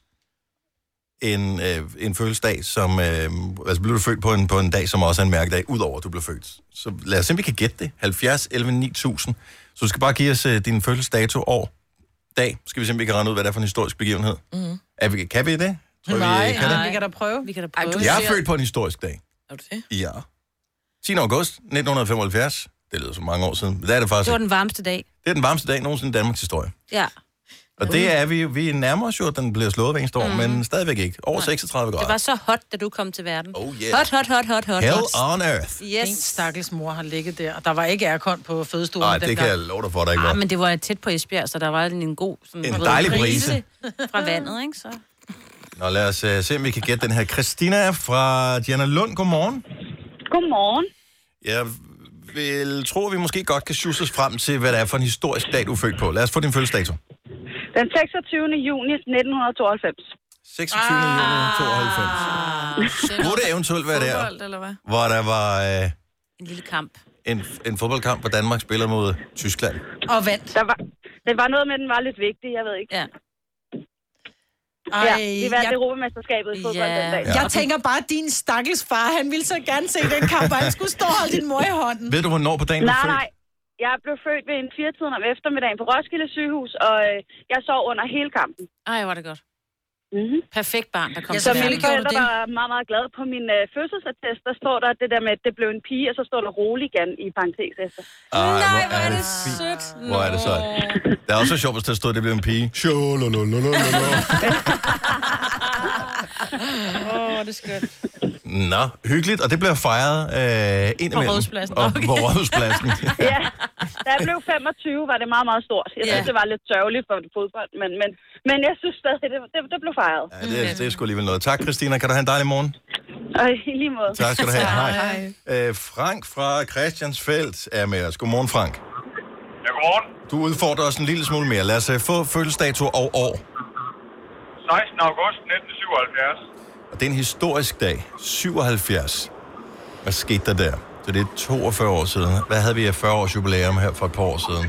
En, øh, en fødselsdag, som... Øh, altså blev du født på en, på en dag, som også er en mærkedag, udover at du blev født. Så lad os se, om vi kan gætte det. halvfjerds elleve ni tusind. Så du skal bare give os øh, din fødselsdato, år, dag. Skal vi se, om vi kan regne ud, hvad det er for en historisk begivenhed. Mm. Er vi, kan vi det? Tror Nej, vi, kan nej, det? vi kan da prøve. Vi kan da prøve. Ej, du Jeg er siger- født på en historisk dag. Er du det? Ja. tiende august nitten femoghalvfjerds. Det lyder så mange år siden. Men det er det faktisk Det var ikke. den varmeste dag. Det er den varmeste dag nogensinde i Danmarks historie. Ja. Og det er vi, vi nærmer os jo, at den bliver slået hver eneste år, mm. men stadigvæk ikke. Over seksogtredive grader. Det var så hot, da du kom til verden. Oh, yeah. Hot, hot, hot, hot, hot. Hell hot. on earth. Yes. En stakkels mor har ligget der, og der var ikke aircon på fødestuen. Nej, det kan jeg love dig for, der ikke var. Ah, men det var tæt på Esbjerg, så der var en god... Sådan, En rød dejlig brise. fra vandet, ikke? Så. Nå, lad os uh, se, om vi kan gætte den her. Christina fra Diana Lund, godmorgen. Godmorgen. Jeg vil tro, at vi måske godt kan sjuse os frem til, hvad det er for en historisk dag, du er født på. Lad os få din fødselsdato. Den seksogtyvende juni nitten tooghalvfems. seksogtyvende juni tooghalvfems. Skulle det eventuelt være der, Fodbold, eller hvad? hvor der var øh, En lille kamp. en, en fodboldkamp, hvor Danmark spiller mod Tyskland? Og vandt. Der var, det var noget med, at den var lidt vigtig, jeg ved ikke. Ja. Ej, ja, vi vandt jeg- Europamesterskabet i fodbold Ja. den dag. Jeg tænker bare, at din stakkels far, han ville så gerne se den kamp, og han skulle stå og holde din mor i hånden. Ved du, hvornår på dagen du er Nej, født? nej. Jeg blev født ved en fire-tiden om eftermiddagen på Roskilde sygehus, og øh, jeg sov under hele kampen. Ej, var det godt. Mm-hmm. Perfekt barn, der kom Ja, til Så verden. mine forældre var meget, meget glade. På min øh, fødselsattest, der står der det der med, at det blev en pige, og så står der Roligan i parentes efter. Ej, Nej, hvor er det fint. sødt. Hvor er det så? Det er også sjovt, hvis der stod, at det blev en pige. Sjololololololo. Åh, oh, det er skønt. Nå, hyggeligt, og det blev fejret øh, indimellem. Rådhuspladsen. Og Okay. på Rådhuspladsen. Ja, da jeg blev femogtyve, var det meget, meget stort. Jeg synes, Ja. det var lidt sørgeligt for fodbold, men, men, men jeg synes stadig, det, det, det blev fejret. Ja, det, er, det er sgu alligevel noget. Tak, Christina. Kan du have en dejlig morgen? Og i lige måde. Tak skal du have. Hej. Øh, Frank fra Christiansfeld er med os. Godmorgen, Frank. Ja, godmorgen. Du udfordrer os en lille smule mere. Lad os uh, få fødselsdato og år. sekstende august nitten syvoghalvfjerds. Og det er en historisk dag. syvoghalvfjerds. Hvad skete der der? Så det er toogfyrre år siden. Hvad havde vi af fyrre års jubilæum her for et par år siden?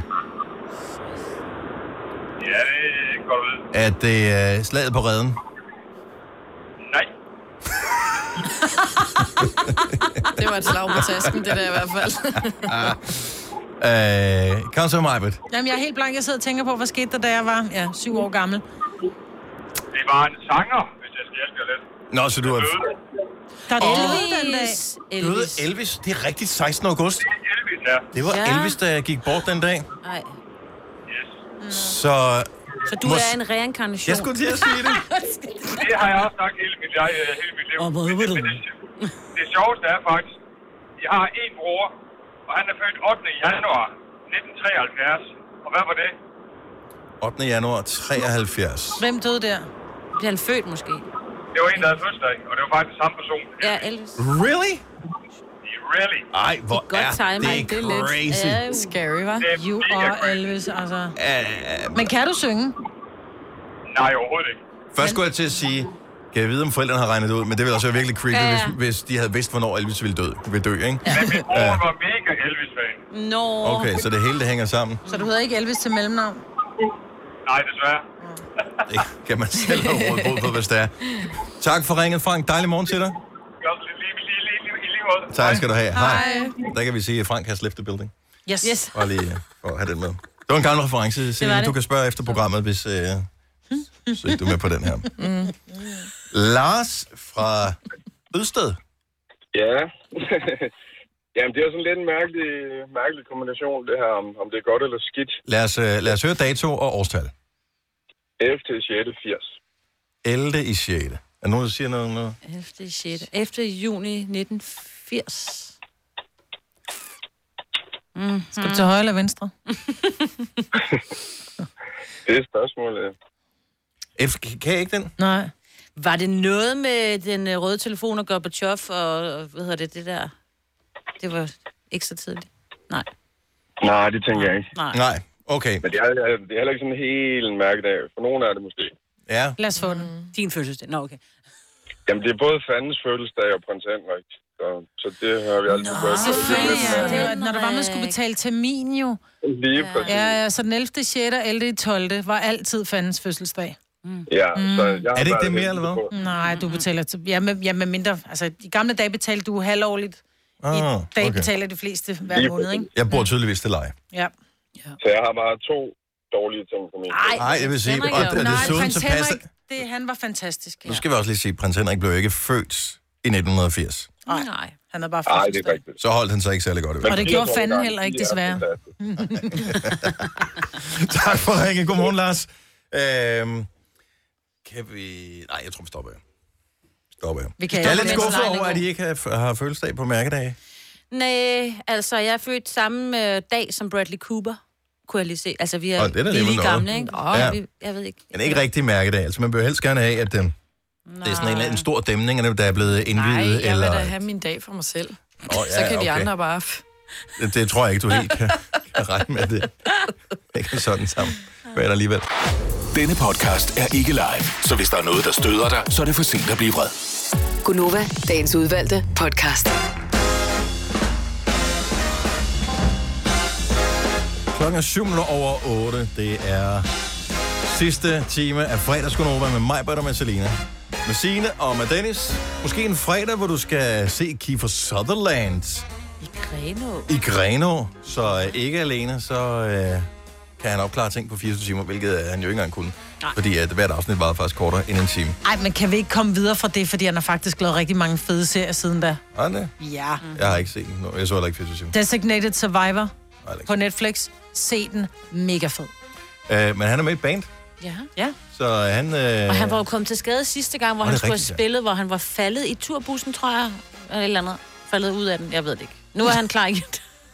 Ja, det kan godt vide. Er det uh, slaget på Reden? Nej. Det var et slag på tasken, det der i hvert fald. uh, Kom så, Majbet. Jamen, jeg er helt blank. Jeg sidder og tænker på, hvad skete der, da jeg var ja, syv år gammel. Det var en sanger, hvis jeg skal hjælpe jer lidt. Nå, så du er... Der er Åh. døde den dag. Døde Elvis. Det er rigtigt, sekstende august. Elvis, ja. Det var Ja. Elvis, der gik bort den dag. Nej. Så... Så du Mås- er en reinkarnation. Jeg skulle til at sige det. Det har jeg også sagt hele mit, jeg, hele mit liv. Men det, det, det, det sjoveste er faktisk, jeg har en bror, og han er født ottende januar nitten treoghalvfjerds. Og hvad var det? ottende januar treoghalvfjerds. Hvem døde der? Bliver han født måske? Det var en, der havde fødselsdag, og det var faktisk samme person. Ja, Elvis. Really? Really? Ej, hvor Godt er timing. det Det er lidt- crazy. Ja, Scary, hva'? You are Elvis, altså. Uh, Men kan du synge? Nej, overhovedet ikke. Først skulle jeg til at sige, kan jeg vide, om forældrene har regnet det ud, men det ville også være virkelig creepy, Ja, ja. hvis, hvis de havde vidst, hvornår Elvis ville dø, ville dø, ikke? Men min bror Ja. var mega Elvis-fan. Nå. Okay, så det hele det hænger sammen. Så du hedder ikke Elvis til mellemnavn? Nej, desværre. Det kan man selv have råd på, på, hvis det er. Tak for ringet, Frank. Dejlig morgen til dig. Godt, lige, lige, lige, lige, lige, lige måde. Tak skal du have. Hej. Der kan vi sige, at Frank has left the building. Yes. Yes. Og lige uh, for at have den med. Det var en gammel reference, Signe. det. Du kan spørge efter programmet, hvis uh, så ikke du er med på den her. Mm. Lars fra Ødsted. Ja. Jamen, det er sådan lidt en mærkelig, mærkelig kombination, det her, om, om det er godt eller skidt. Lad os, uh, lad os høre dato og årstal. elleve til sjette firs. ellevte i sjette. Er nogen, der siger noget? noget? ellevte sjette ellevte juni nitten firs. Mm. Skal du til højre eller venstre? Det er spørgsmålet. F, kan jeg ikke den? Nej. Var det noget med den øh, røde telefon og Gorbachev og hvad hedder det, det der? Det var ikke så tidligt. Nej. Nej, det tænker jeg ikke. Nej. Nej, okay. Men det er, det er heller ikke sådan helt en mærkedag. For nogen er det måske. Ja. Lad os få den. Din fødselsdag. Nå, okay. Jamen, det er både fandens fødselsdag og prins Henrik. Så, så det har vi altid gjort. Selvfølgelig, ja. Det var, når der var, man skulle betale termin jo. Lige præcis. Ja, ja, så den ellevte sjette og ellevte tolvte var altid fandens fødselsdag. Mm. Ja, så jeg har Er det ikke været det mere, heldig eller hvad? på. Nej, du betaler til... Ja, med, ja, med mindre... Altså, i gamle dage betalte du halvårligt. Ah, I dag okay. betaler de fleste hver Lige måned, ikke? Jeg bor tydeligvis til leje. Ja. Så jeg har bare to dårlige ting på min. Nej, jeg vil sige, Henrik og, er jo- og Nej, desuden prins så passer... Henrik, det, han var fantastisk. Nu skal vi også lige sige, at prins Henrik blev ikke født i nitten firs. Nej, nej. Han er bare Nej, fødselsdag. det er rigtigt. Så holdt han sig ikke særlig godt i Og det gjorde fanden heller ikke, desværre. Tak for ringen. Godmorgen, Lars. Øhm, kan vi... Nej, jeg tror, vi stopper her. Stopper her. Vi kan jeg er ikke lidt vente skuffet så over, længe. at I ikke har, har fødselsdag på mærkedage. Nej, altså, jeg er født samme øh, dag som Bradley Cooper, kunne jeg lige se. Altså, vi er, Åh, det er da vi er alligevel lige noget. gamle, ikke? Åh, Ja. vi, jeg ved ikke. Men ikke rigtig mærkedag. Altså, man bør helst gerne have, at øh, det er sådan en, eller anden stor dæmning, der er blevet indvidet. Nej, jeg vil eller... da have min dag for mig selv. Åh, ja, Så kan de okay. andre bare... Det, det tror jeg ikke, du helt kan, kan regne med det. Ikke sådan sammen. Hvad er der alligevel? Denne podcast er ikke live, så hvis der er noget, der støder dig, så er det for sent at blive vred. Gunova, dagens udvalgte podcast. Klokken er syv over otte. Det er sidste time af fredagsgunova med mig, Britta, og med Selina. Med Signe og med Dennis. Måske en fredag, hvor du skal se Kiefer Sutherland I Grenå. i Grenå. Så øh, ikke alene, så øh, kan han opklare ting på fireogtyve timer, hvilket øh, han jo ikke engang kunne. Nej. Fordi at hvert afsnit var faktisk kortere end en time. Ej, men kan vi ikke komme videre fra det, fordi han har faktisk lavet rigtig mange fede serier siden da? Er det? Ja. Jeg har ikke set den. Jeg så heller ikke fireogtyve timer. Designated Survivor Nej, på Netflix. Se den. Mega fed. Øh, men han er med i et band, Ja. Ja. så han... Øh, Og han var jo kommet til skade sidste gang, hvor Nå, han det er skulle have rigtigt, ja. spillet, hvor han var faldet i turbussen, tror jeg. Eller et eller andet. Faldet ud af den. Jeg ved det ikke. Nu er han klar igen.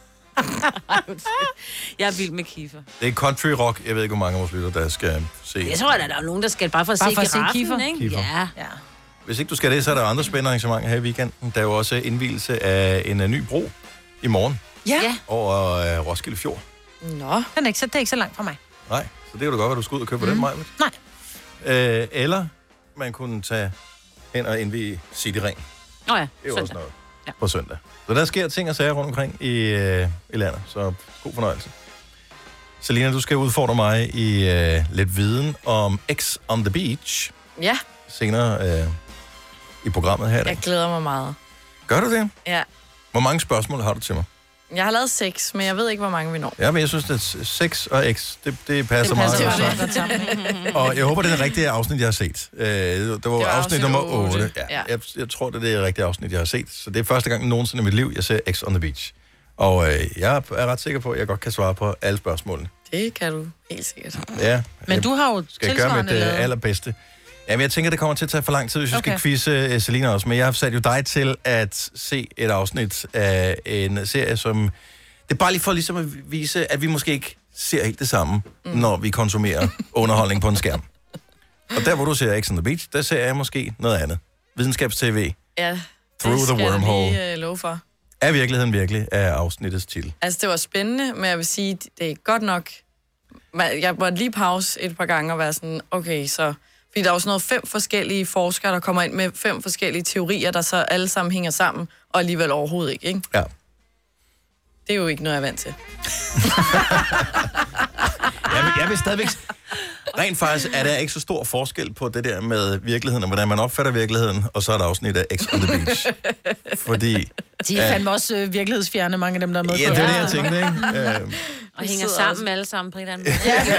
Jeg er vild med Kiefer. Det er country rock. Jeg ved ikke, hvor mange af vores lytter, der skal se. Jeg tror, at der er nogen, der skal bare for at Bare se for at se giraffen, Kiefer. ikke? Kiefer. Ja. Ja. hvis ikke du skal det, så er der andre spændende arrangementer her i weekenden. Der er jo også indvielse af en uh, ny bro i morgen. Ja. Over uh, Roskilde Fjord. Nå. Den er ikke, så, det er ikke så langt fra mig. Nej, så det kan du godt være, du skal ud og købe på mm. den, Maja. Nej. Øh, eller man kunne tage hen og indvige Cityring. Nå ja, det er jo søndag. også noget ja. På søndag. Så der sker ting og sager rundt omkring i, øh, i landet, så god fornøjelse. Selina, du skal udfordre mig i øh, lidt viden om X on the Beach. Ja. Senere øh, i programmet her. Jeg glæder mig meget. Gør du det? Ja. Hvor mange spørgsmål har du til mig? Jeg har lavet seks, men jeg ved ikke, hvor mange vi når. Ja, men jeg synes, at sex og X, det, det passer, det passer meget. godt sammen. Og jeg håber, det er det rigtige afsnit, jeg har set. Øh, det var, det var afsnit nummer otte. Ja, ja. jeg, jeg tror, det er det rigtige afsnit, jeg har set. Så det er første gang nogensinde i mit liv, jeg ser X on the Beach. Og øh, jeg er ret sikker på, at jeg godt kan svare på alle spørgsmålene. Det kan du helt sikkert. Ja. Men du har jo skal jeg gøre mit lavet... uh, allerbedste. Jamen, jeg tænker, det kommer til at tage for lang tid, hvis okay. jeg skal quizze uh, Selina også. Men jeg har sat jo dig til at se et afsnit af en serie, som... Det er bare lige for ligesom at vise, at vi måske ikke ser helt det samme, mm. når vi konsumerer underholdning på en skærm. Og der, hvor du ser X on the Beach, der ser jeg måske noget andet. Videnskabs-T V. Ja, Through det the skal wormhole. jeg lige uh, love for. Er virkeligheden virkelig af afsnittets titel? Altså, det var spændende, men jeg vil sige, det er godt nok... Jeg måtte lige pause et par gange og være sådan, okay, så... Fordi der er jo sådan noget fem forskellige forskere, der kommer ind med fem forskellige teorier, der så alle sammen hænger sammen, og alligevel overhovedet ikke, ikke? Ja. Det er jo ikke noget, jeg er vant til. jeg, vil, jeg vil stadigvæk... Rent faktisk er der ikke så stor forskel på det der med virkeligheden, og hvordan man opfatter virkeligheden, og så er der afsnit af X on the Beach. Fordi... De er fandme også øh, virkelighedsfjerne, mange af dem, der er med. Ja, det er det, jeg tænkte, ikke? øhm. Og hænger sammen også. Alle sammen på en eller anden måde.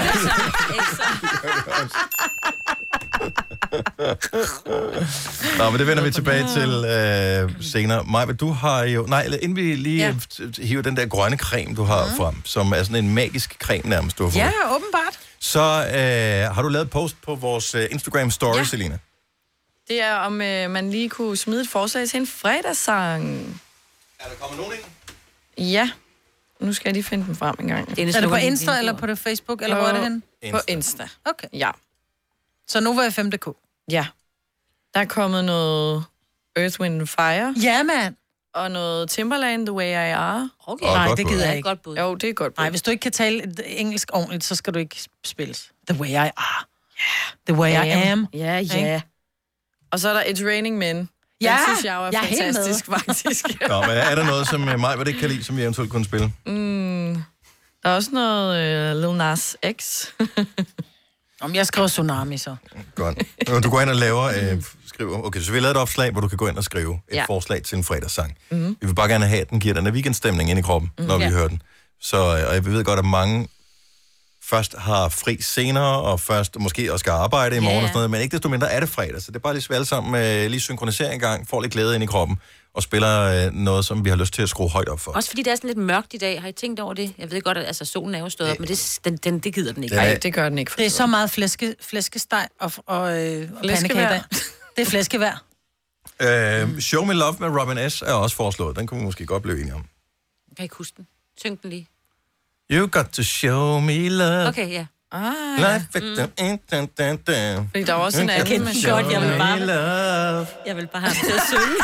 Nå, men det vender vi tilbage til øh, senere. Maja, du har jo... Nej, eller inden vi lige ja. hiver den der grønne creme, du har mm. frem, som er sådan en magisk creme nærmest, du har fået. Ja, åbenbart. Så øh, har du lavet post på vores øh, Instagram-story, ja. Selina? Det er, om øh, man lige kunne smide et forslag til en fredagssang. Er der kommet nogen ind? Ja. Nu skal jeg lige finde den frem en gang. Er det, er det på Insta, eller på det Facebook, eller hvor er det henne? På Insta. Okay. Ja. Så nu var jeg fem punktum d k. Ja. Der er kommet noget Earth, Wind and Fire. Ja, mand. Og noget Timberland, The Way I Are. Okay. Nej, det gider jeg ikke. Godt bud. Jo, det er godt bud. Nej, hvis du ikke kan tale engelsk ordentligt, så skal du ikke spilles. The Way I Are. Yeah. The Way I Am. Ja, ja. Og så er der It's Raining Men. Ja, den synes jeg er jeg er fantastisk, faktisk. Nå, men er der noget, som mig vil ikke kan lide, som vi eventuelt kunne spille? Mm, der er også noget uh, Lil Nas X. Om jeg skriver Tsunami, så. Godt. Du går ind og laver... Øh, skriver. Okay, så vi har lavet et opslag, hvor du kan gå ind og skrive et ja. forslag til en fredagssang. Mm-hmm. Vi vil bare gerne have, at den giver den en weekendstemning ind i kroppen, mm, når vi ja. hører den. Så, og jeg ved godt, at mange først har fri senere, og først måske også skal arbejde i morgen yeah. og sådan noget, men ikke desto mindre er det fredag, så det er bare lige alle sammen øh, lige synkronisere en gang, får lidt glæde ind i kroppen, og spiller øh, noget, som vi har lyst til at skrue højt op for. Også fordi det er sådan lidt mørkt i dag. Har I tænkt over det? Jeg ved godt, at altså, solen er jo stået op, men det, den, den, det gider den ikke. Nej, det gør den ikke. Det er så meget flæske, flæskesteg og, og, øh, og pandekager. Det er flæskevær. øh, Show Me Love med Robin S. er også foreslået. Den kunne vi måske godt blive enige om. Jeg kan ikke huske den. Syng den lige. You got to show me love. Okay, ja. Ah, ja. Life mm. dun, dun, dun. Fordi der er også en anden, men godt, jeg vil bare... Jeg vil bare have til at synge.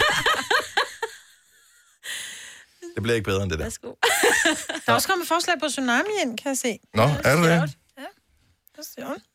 Det bliver ikke bedre end det der. Værsgo. Der er også kommet forslag på Tsunami ind, kan jeg se. Nå, er det det? Ja, det ser jeg.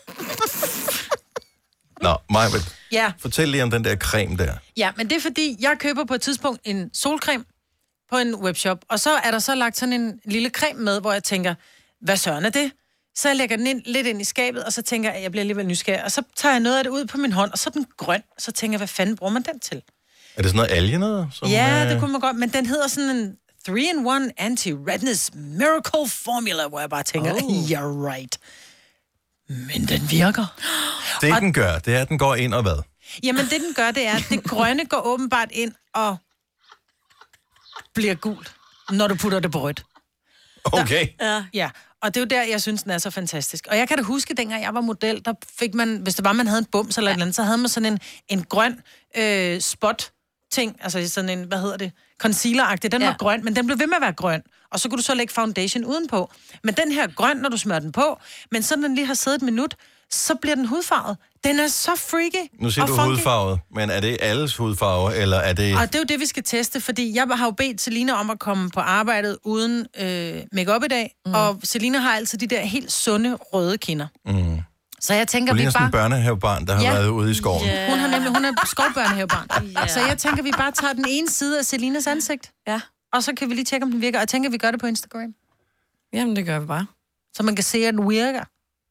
Nå, Majbet. Ja. Fortæl lige om den der creme der. Ja, men det er fordi, jeg køber på et tidspunkt en solcreme på en webshop, og så er der så lagt sådan en lille creme med, hvor jeg tænker, hvad søren er det? Så jeg lægger den ind, lidt ind i skabet, og så tænker jeg, at jeg bliver alligevel nysgerrig. Og så tager jeg noget af det ud på min hånd, og så er den grøn. Og så tænker jeg, hvad fanden bruger man den til? Er det sådan noget alge noget? Som, ja, øh... det kunne man godt, men den hedder sådan en three in one Anti-Redness Miracle Formula, hvor jeg bare tænker, oh. You're right. Men den virker. Det, og... den gør, det er, at den går ind og hvad? Jamen, det den gør, det er, at det grønne går åbenbart ind og bliver gult, når du putter det på rødt. Okay. Der, ja, og det er jo der, jeg synes, den er så fantastisk. Og jeg kan da huske, dengang jeg var model, der fik man, hvis det var, man havde en bums eller et eller andet, så havde man sådan en, en grøn øh, spot-ting, altså sådan en, hvad hedder det, concealer-agtig. Den ja. var grøn, men den blev ved med at være grøn. Og så kunne du så lægge foundation udenpå. Men den her grøn, når du smører den på, men så den lige har siddet et minut, så bliver den hudfarvet. Den er så freaky. Nu siger og du funky. hudfarvet, men er det alles hudfarve, eller er det... Og det er jo det, vi skal teste, fordi jeg har jo bedt Selina om at komme på arbejdet uden øh, make-up i dag, mm. og Selina har altid de der helt sunde røde kinder. Mm. Så jeg tænker, Du vi ligner sådan bare... en børnehavebarn, der har Ja. været ude i skoven. Yeah. Hun har nemlig, hun er skovbørnehavebarn. Yeah. Så jeg tænker, vi bare tager den ene side af Selinas ansigt. Ja. Og så kan vi lige tjekke, om den virker. Og jeg tænker, vi gør det på Instagram. Jamen, det gør vi bare. Så man kan se, at den virker.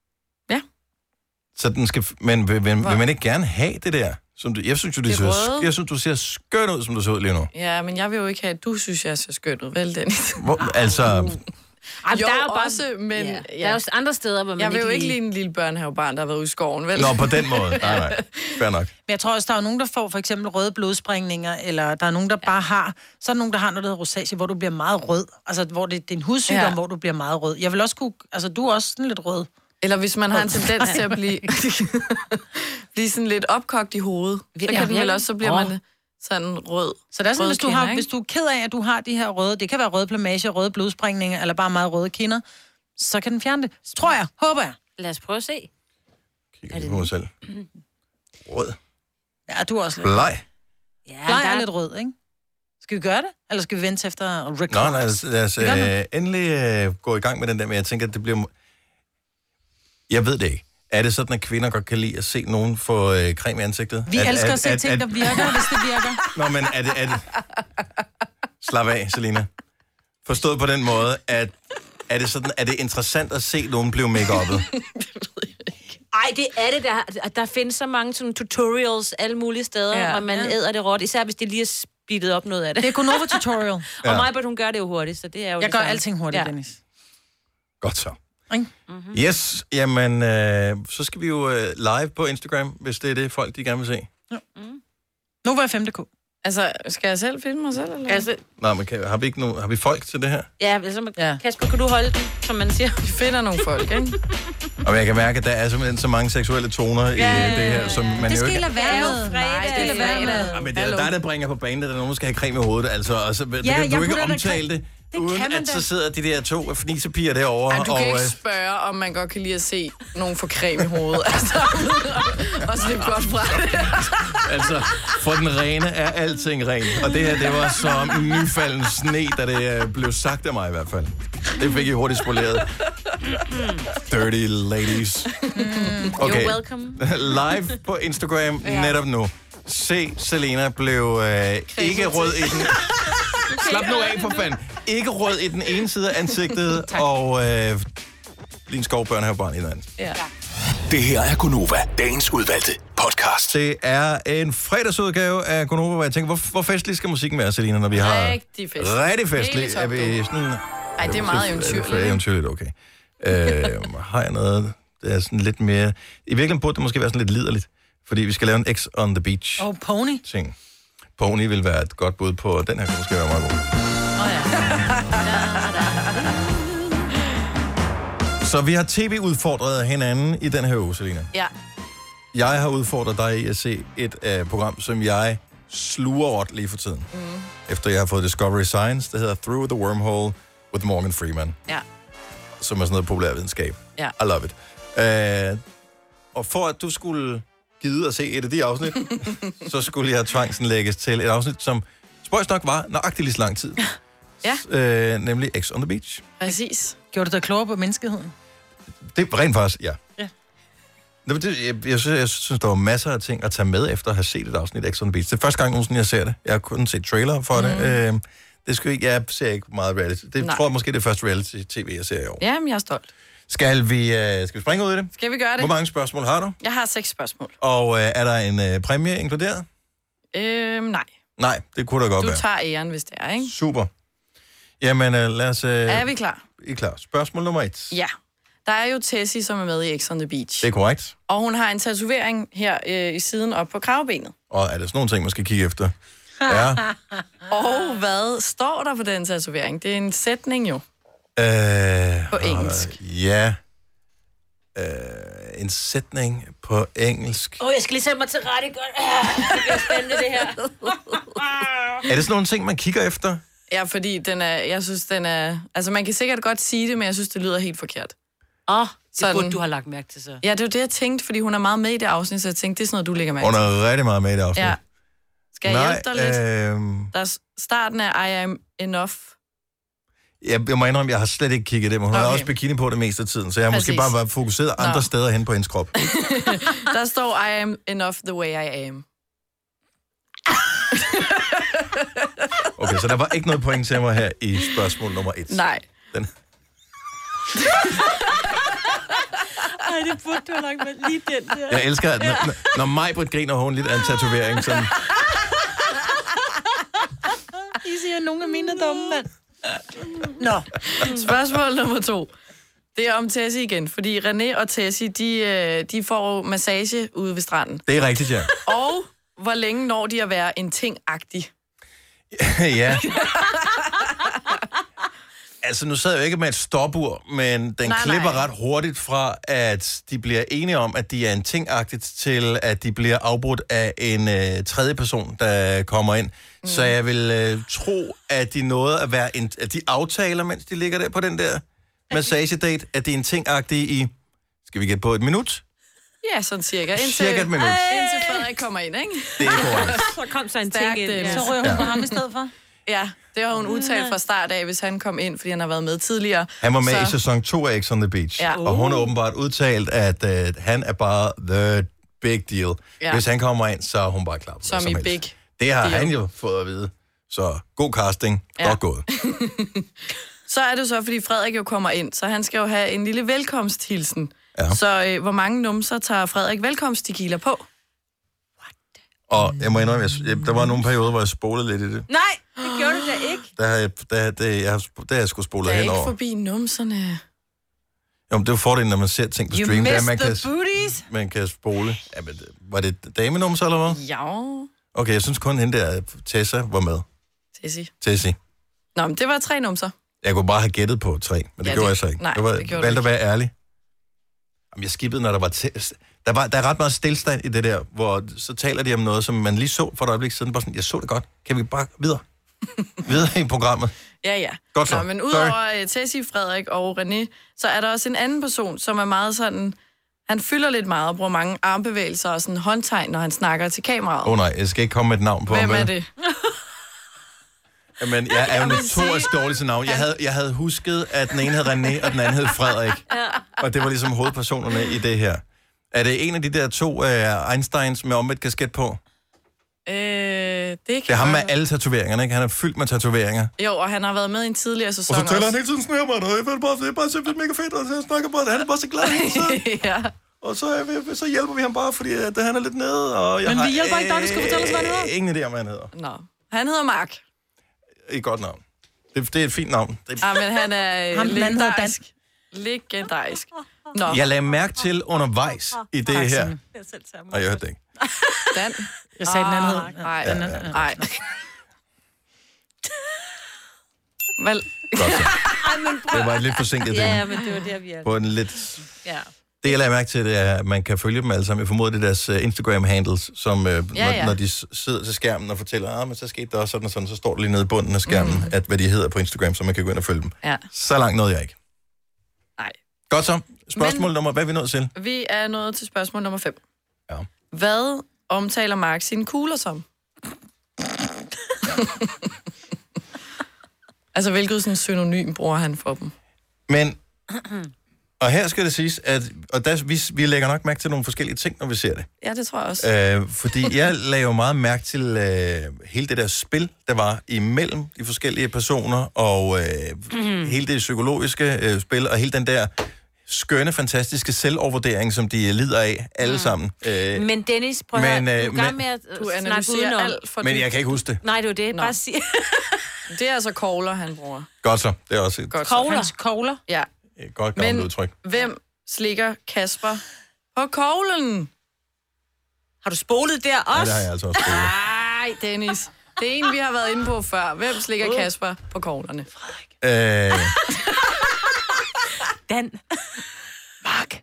Så den skal... Men vil, vil, vil man ikke gerne have det der? Som du, jeg synes jo, det Det ser, røde. jeg synes, du ser skøn ud, som du ser ud lige nu. Ja, men jeg vil jo ikke have, at du synes, jeg ser skønt ud, vel, Dennis? Hvor, altså... Ej, Jo, der er jo bare- også, men... Ja. Der er jo andre steder, hvor man Jeg vil ikke jo ikke lige- lige en lille børnehavebarn, der har været ude i skoven, vel? Nå, på den måde. Nej, nej. Fair nok. Men jeg tror også, der er nogen, der får for eksempel røde blodsprængninger, eller der er nogen, der bare har... Så er der nogen, der har noget, der hedder rosacea, hvor du bliver meget rød. Altså, hvor det, det er en hudsygdom, Ja. ja. hvor du bliver meget rød. Jeg vil også kunne... Altså, du er også sådan lidt rød. Eller hvis man har en tendens til at blive, blive sådan lidt opkogt i hovedet, så kan Ja, den vel ja. også, så bliver Åh. man sådan rød. Så det er sådan, røde hvis du, kinder, har, ikke? hvis du er ked af, at du har de her røde... Det kan være røde plamager, røde blodsprængninger, eller bare meget røde kinder. Så kan den fjerne det. Så tror jeg. Håber jeg. Lad os prøve at se. Kigger lige på mig selv. Rød. Ja, du er også lidt... Bleg. Ja, Bleg er lidt rød, ikke? Skal vi gøre det? Eller skal vi vente efter record? Nå, nej, lad os, lad os Vi gør det. øh, endelig øh, gå i gang med den der, men jeg tænker, at det bliver... Jeg ved det ikke. Er det sådan, at kvinder godt kan lide at se nogen få øh, creme i ansigtet? Vi at, elsker at se ting, der virker, hvis det virker. Nå, men er det... Er det... Slap af, Selina. Forstået på den måde, at er det, sådan, er det interessant at se nogen blive make-uppet? Ej, det er det. Der, der findes så mange sådan tutorials alle mulige steder, Ja. ja, og man Ja. æder det råt, især hvis det lige er speedet op noget af det. Det er Gonova tutorial. Og Ja. Majbert, hun gør det jo hurtigt, så det er jo Jeg det gør samme. alting hurtigt, Ja. Dennis. Godt så. Mm-hmm. Yes, jamen, øh, så skal vi jo øh, live på Instagram, hvis det er det, folk de gerne vil se. Nu var jeg fem punktum d k. Altså, skal jeg selv filme mig selv, eller? Altså, Nå, men kan, har, vi ikke nogen, har vi folk til det her? ja, altså, ja, Kasper, kan du holde den, som man siger? Vi finder nogle folk, ikke? Og jeg kan mærke, at der er simpelthen så mange seksuelle toner ja, i det her, som man Det jo skal ikke... I lade være med. Nej, det er fredag. Ja, men det er dig, der bringer på banen, at der er nogen, der skal have creme i hovedet. Altså, og så, ja, jeg kan du ikke putter der omtale det, Det uden kan man at da. så sidder de der to fnisepiger derovre. Ej, du og, kan ikke øh, spørge, om man godt kan lide at se nogen få creme i hovedet. Altså, og slippe godt fra det. altså, for den rene er alting rent. Og det her, det var som nyfalden sne, da det øh, blev sagt af mig i hvert fald. Det fik I hurtigt spoleret. Dirty ladies. Okay. You're welcome. Live på Instagram Ja. netop nu. Se, Selena blev øh, ikke rød i den... Slap nu af for fanden. Ikke rød i den ene side af ansigtet, og øh, lige en skovbørnehavebarn i den anden. Ja. Det her er Gonova, dagens udvalgte podcast. Det er en fredagsudgave af Gonova, hvor jeg tænker, hvor, hvor festlig skal musikken være, Selina, når vi har... Rigtig festlig. Rigtig festlig. Helt Er vi sådan... Ej, det er meget eventyrligt, Det er ikke? eventyrligt, okay. Øh, har jeg noget, det er sådan lidt mere... I virkeligheden burde det måske være sådan lidt liderligt, fordi vi skal lave en X on the Beach Og Pony. ting. Pony vil være et godt bud på, den her kunne måske være meget god. Så vi har tv-udfordret hinanden i den her uge, Selina. Ja. Jeg har udfordret dig i at se et uh, program, som jeg sluger råt lige for tiden. Mm. Efter jeg har fået Discovery Science, der hedder Through the Wormhole with Morgan Freeman, Ja. som er sådan noget populærvidenskab. Ja. I love it. Uh, og for at du skulle gide at se et af de afsnit, så skulle jeg tvangsindlægges til et afsnit, som spøjs nok var nøjagtigt lige så lang tid. Ja. Uh, nemlig X on the Beach. Præcis. Gjorde du dig klogere på menneskeheden? Det er rent faktisk, ja. Ja. Nå, men det, jeg, jeg, synes, jeg synes, der var masser af ting at tage med, efter at have set et afsnit af X on the Beach. Det er første gang nogensinde, jeg ser det. Jeg har kun set trailer for mm. det. Øh, det skal ikke, jeg ser ikke meget reality. Det Nej. tror jeg måske er det første reality-tv, jeg ser i år. Jamen, jeg er stolt. Skal vi, øh, skal vi springe ud i det? Skal vi gøre det? Hvor mange spørgsmål har du? Jeg har seks spørgsmål. Og øh, er der en øh, præmie inkluderet? Øhm, nej. Nej, det kunne da godt Du være. tager æren, hvis det er, ikke? Super. Jamen, øh, lad os... Øh, Er vi klar? I er klar. Spørgsmål nummer et. Ja. Der er jo Tessie, som er med i X on the Beach. Det er korrekt. Og hun har en tatovering her øh, i siden op på kravbenet. Og er der sådan nogle ting, man skal kigge efter? Ja. Og hvad står der på den tatovering? Det er en sætning jo. Øh, På engelsk. Øh, ja. Øh, en sætning på engelsk. Åh, oh, jeg skal lige sætte mig til rette. Godt. Det bliver spændende, det her. Er det sådan nogle ting, man kigger efter? Ja, fordi den er, jeg synes, den er... Altså, man kan sikkert godt sige det, men jeg synes, det lyder helt forkert. Åh. Oh. Det burde du have lagt mærke til så. Ja, det var det, jeg tænkte, fordi hun er meget med i det afsnit, så jeg tænkte, det er sådan noget, du lægger mærke Hun til. er rigtig meget med i det afsnit. Ja. Skal jeg Nej, hjælpe dig lidt? Øh... Der er starten af I Am Enough. Jeg, jeg må indrømme, jeg har slet ikke kigget det, men hun okay. har Okay. også bikini på det meste af tiden, så jeg har Præcis. måske bare været fokuseret andre Nå. steder hen på hendes krop. Der står, I am enough the way I am. Okay, så der var ikke noget point til mig her i spørgsmål nummer et. Nej. Den. Ej, det burde du have lagt med lige den der. Jeg elsker, at når, når Maj-Brit griner, hun lidt af en tatovering, som... I siger, at nogle af mine er dumme, mand. Nå. Spørgsmål nummer to. Det er om Tessie igen, fordi René og Tessie, de, øh, de får massage ude ved stranden. Det er rigtigt, ja. Og hvor længe når de at være en ting-agtig? Ja. Altså, nu sad jeg jo ikke med et stopur, men den Nej, nej, klipper nej. ret hurtigt fra, at de bliver enige om, at de er en ting-agtigt, til at de bliver afbrudt af en øh, tredje person, der kommer ind. Mm. Så jeg vil øh, tro, at de nåede at være en... At de aftaler, mens de ligger der på den der massagedate, at de er en ting-agtige i... Skal vi gætte på et minut? Ja, sådan cirka. Indtil, Cirka et minut. Indtil Frederik kommer ind, ikke? Det er korrekt. Så kom så en Stærkt, ting ind. Dennis. Ja. Så ryger hun på ham i stedet for. Ja, det har hun udtalt fra start af, hvis han kom ind, fordi han har været med tidligere. Han var med så... i sæson to af X on the Beach, Ja. og hun har åbenbart udtalt, at uh, han er bare the big deal. Ja. Hvis han kommer ind, så er hun bare klar på Som hvad i helst. big Det har deal. han jo fået at vide. Så god casting, Ja. godt gået. Så er det så, fordi Frederik jo kommer ind, så han skal jo have en lille velkomsthilsen. Ja. Så øh, hvor mange numser tager Frederik velkomstkigler på? Og jeg må indrømme, jeg, jeg, der var nogle perioder, hvor jeg spolede lidt i det. Nej, det gjorde du da ikke. Der har jeg, der, det, jeg, har- der har jeg sgu spolet Der er henover. ikke forbi numserne. Jo, men det er jo fordelen, når man ser ting på You stream. Det er, missed man kan, the booties. man kan spole. Ja, men, var det damenumser, eller hvad? Ja, Okay, jeg synes kun, hende der, Tessa, var med. Tessie. Tessie. Nå, men det var tre numser. Jeg kunne bare have gættet på tre, men det Ja, ja, gjorde det- jeg så ikke. nej, jeg var, det gjorde du valgte at være ærlig. Jamen, jeg skippede, når der var... Te- der, var der er ret meget stillstand i det der, hvor så taler de om noget, som man lige så for et øjeblik siden. Bare sådan, jeg så det godt. Kan vi bare videre? videre i programmet. Ja, ja. Godt så. Nå, men Sorry. udover uh, Tessie, Frederik og René, så er der også en anden person, som er meget sådan... Han fylder lidt meget og bruger mange armbevægelser og sådan håndtegn, når han snakker til kameraet. Åh oh, nej, jeg skal ikke komme med et navn på Hvem ham, er vel? det? Jamen, jeg er jo Jeg vil notorisk sige- dårlig til navn. Jeg havde, jeg havde husket, at den ene hed René, og den anden hed Frederik. Og det var ligesom hovedpersonerne i det her. Er det en af de der to uh, Einsteins med omvendt kasket på? Øh, det, Det er ham med alle tatoveringerne, ikke? Han er fyldt med tatoveringer. Jo, og han har været med i en tidligere sæson Og så taler han også. hele tiden sådan her, mand, og jeg føler bare, det er bare simpelthen mega fedt, og så snakker bare, han er bare så glad hele tiden. ja. Og så, øh, så hjælper vi ham bare, fordi at, han er lidt nede, og jeg Men har vi hjælper ikke dig, du skal fortælle os, hvad han hedder. øh, ingen idé om, hvad han hedder. Nå. Han hedder Mark. Et godt navn. Det, det er et fint navn. Det, Ja, men han er Ham, øh, den anden hedder Dan. legendarisk. Legendarisk. Nå, jeg lagde mærke til undervejs i det Tak, her. Signe. Og jeg hørte det ikke. Dan. Jeg sagde den anden hed. Nej, Ja, den ja, anden. ja. Nej. Vel. Godt så. Ej, men prøv. Det var et lidt forsinket Ja, ja, men det var der, vi er. på en lidt... Ja. Det, jeg lagde mærke til, det er, at man kan følge dem alle sammen. Jeg formoder, det er deres uh, Instagram-handles, som uh, ja, Ja, når, ja. når de s- sidder til skærmen og fortæller, ah, men så skete der også sådan og sådan, så står der lige nede i bunden af skærmen, mm. at hvad de hedder på Instagram, så man kan gå ind og følge dem. Ja. Så langt nåede jeg ikke. Nej. Godt så. Spørgsmål Men- nummer, hvad er vi nået til? Vi er nået til spørgsmål nummer fem. Ja. Hvad omtaler Mark sine kugler som? altså, hvilket sådan synonym bruger han for dem? Men, og her skal det siges, at og der, vi, vi lægger nok mærke til nogle forskellige ting, når vi ser det. Ja, det tror jeg også. Øh, fordi jeg lagde jo meget mærke til øh, hele det der spil, der var imellem de forskellige personer, og øh, mm. hele det psykologiske øh, spil, og hele den der skønne, fantastiske selvovervurdering, som de lider af, alle mm. sammen. Øh, Men Dennis, prøv at Men, høre, øh, du er i gang men- med at Du snakke analyserer udenom. alt for men dybt. jeg kan ikke huske det. Nej, det er det. Nå. Bare sig. Det er altså kogler, han bruger. Godt så. Det er også et, Godt. Kogler. Hans kogler. Ja. et godt gammelt Men udtryk. hvem slikker Kasper på koglen? Har du spolet der Ja, også? det har jeg altså også spillet. Nej, Dennis. Det er en, vi har været inde på før. Hvem slikker Kasper på koglerne? Øh, Dan. Mark.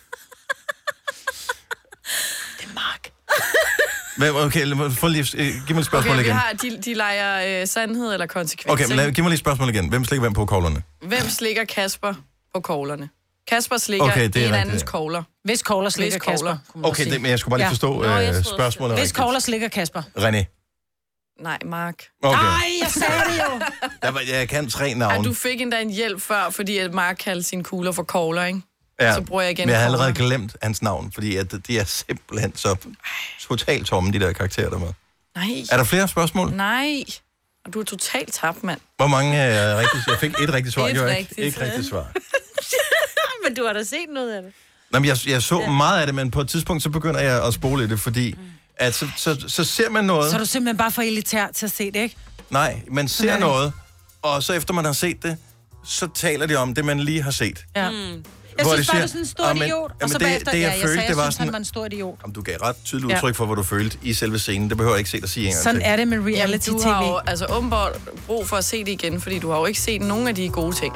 Det er Mark. hvem, okay, lad mig- få lige, øh, giv mig et spørgsmål Okay, vi igen. har, de, de leger øh, sandhed eller konsekvens. Okay, men ikke? lad, giv mig lige et spørgsmål igen. Hvem slikker hvem på koglerne? Hvem slikker Kasper på koglerne? Kasper slikker Okay, okay, det er en rigtigt. andens kogler. Hvis kogler slikker Hvis kogler. Kasper. Okay, det, men jeg skulle bare lige forstå Ja. ja. øh, spørgsmålet Hvis rigtigt. kogler slikker Kasper. René. Nej, Mark. Okay. Nej, jeg sagde det jo. Jeg, var- jeg kan tre Ej, navne. du fik endda en hjælp før, fordi at Mark kaldte sine kugler for kogler, ikke? Ja, Så bruger jeg igen men jeg har kogler. allerede glemt hans navn, fordi at de er simpelthen så totalt tomme, de der karakterer der med. Nej. Er der flere spørgsmål? Nej. Og du er totalt tabt, mand. Hvor mange er rigtigt? Jeg fik et rigtigt svar, Et jo ikke? rigtigt. Ikke rigtigt svar. Men du har da set noget af det. Nå, men jeg, jeg så ja. meget af det, men på et tidspunkt, så begynder jeg at spole i det, fordi at så, så, så ser man noget. Så er du simpelthen bare for elitær til at se det, ikke? Nej, man ser Nej. noget, og så efter man har set det, så taler de om det, man lige har set. Ja. Mm. Jeg Hvor synes de bare, siger, du er sådan en stor "Ah, men- idiot. jamen, Og så det- bagefter, det, jeg ja, jeg følte, sagde, det var jeg synes, sådan- han var en stor idiot. Jamen, du gav ret tydeligt Ja. udtryk for, hvad du følte i selve scenen. Det behøver jeg ikke se dig sige en gang Sådan til. er det med reality-tv. Du har jo altså åbenbart brug for at se det igen, fordi du har jo ikke set nogen af de gode ting.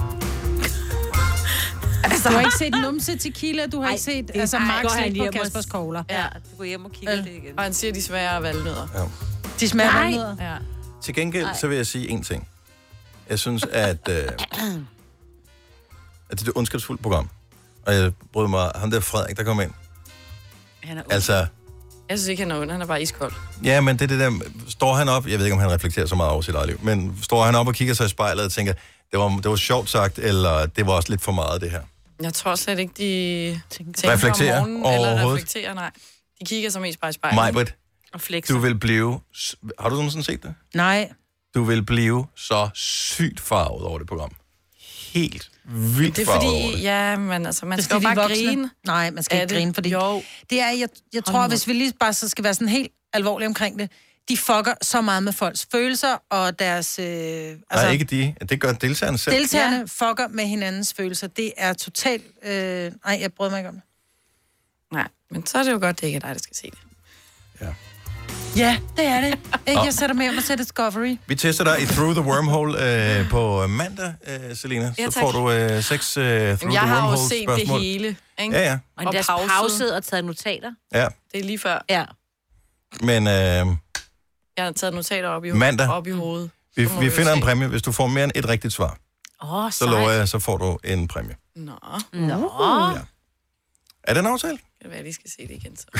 Altså, du har ikke set Numse Tequila, du har ikke set det- altså Ej, Max går han slik på hjem og- Kaspers kogler. Ja, du går hjem og kigger det igen. Og han siger, de smager af valnødder. Ja. De smager Nej. valnødder. Ja. Til gengæld, så vil jeg sige en ting. Jeg synes, at, øh, at det er et ondskabsfuldt program. Og jeg bryder mig, ham der Frederik, der kom ind. Han er Altså, Jeg synes ikke, han er ond. Han er bare iskold. ja, men det er det der, står han op, jeg ved ikke, om han reflekterer så meget over sit eget liv, men står han op og kigger sig i spejlet og tænker, det var, det var sjovt sagt, eller det var også lidt for meget, det her. Jeg tror slet ikke, de tænker Reflekterer om morgenen, eller overhovedet? reflekterer, nej. De kigger sig mest bare i spejlet. Majbrit, Og flexer. du vil blive, har du nogensinde set det? Nej. Du vil blive så sygt farvet over det program. Helt vildt Det er farvet over det. fordi, ja, men altså, man Det er skal jo fordi, bare de voksne- grine. Nej, man skal Er ikke det? grine, fordi Jo. det er, jeg, jeg Hold tror, nu hvis vi lige bare så skal være sådan helt alvorlige omkring det, de fucker så meget med folks følelser og deres... Øh, altså, Nej, ikke de. Det gør deltagerne selv. deltagerne ja. fucker med hinandens følelser. Det er totalt... Øh, nej, jeg bryder mig ikke om det. Nej, men så er det jo godt, det ikke er dig, der skal se det. Ja, det er det. Ikke, Og- jeg sætter med om at sætte Discovery. Vi tester dig i Through the Wormhole øh, på mandag, øh, Selina. Ja, Så tak. får du øh, seks øh, Through Jamen, the jeg har jo Wormhole set spørgsmål. det hele, ikke? Ja, ja. Og endda pauset. pauset og taget notater. Ja, Det er lige før. Ja. men øh, Jeg har taget notater op i, Mandag. op i hovedet. vi, Så må vi jo finder en se. præmie. Hvis du får mere end et rigtigt svar, Åh, oh, så lover jeg, så får du en præmie. Nå. Nå. Ja. Er det en aftale? Det kan være, at jeg skal se det igen så.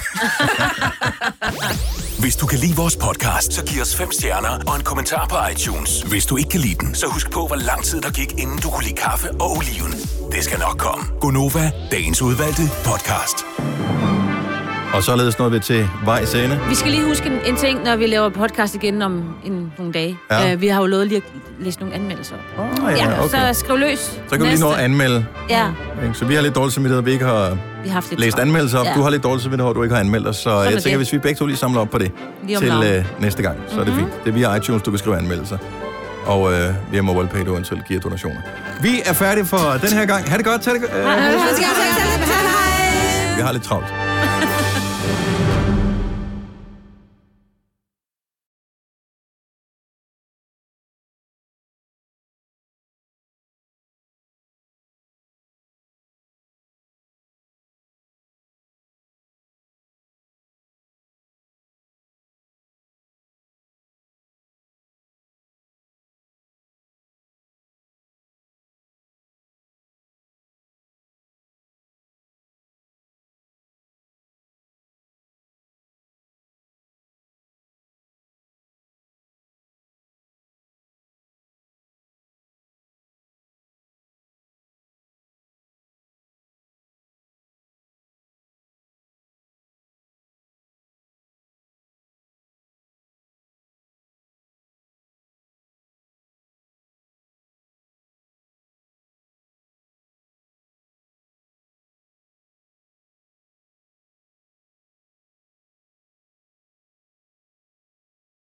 Hvis du kan lide vores podcast, så giv os fem stjerner og en kommentar på iTunes. Hvis du ikke kan lide den, så husk på, hvor lang tid der gik, inden du kunne lide kaffe og oliven. Det skal nok komme. Gonova, dagens udvalgte podcast. Og således nåede vi til vejs ende. Vi skal lige huske en, en ting, når vi laver podcast igen om en, nogle dage. Ja. Uh, vi har jo lovet lige at læse nogle anmeldelser op. Oh, ja, okay. Så skriv løs. Så kan vi lige nå at anmelde. Ja, Ikke? Så vi har lidt dårligt samvittighed, at vi ikke har vi har haft lidt læst travlt. anmeldelser op. Ja. Du har lidt dårligt samvittighed, at du ikke har anmeldt os. Så er jeg det. tænker, hvis vi begge to lige samler op på det Lige om til lidt. øh, næste gang, så er det fint. Det er via iTunes, du kan skrive anmeldelser. Og øh, via MobilePay, du eventuelt giver donationer. Vi er færdige for den her gang. Ha' det godt. Tag det, øh, Hej. vi har lidt travlt.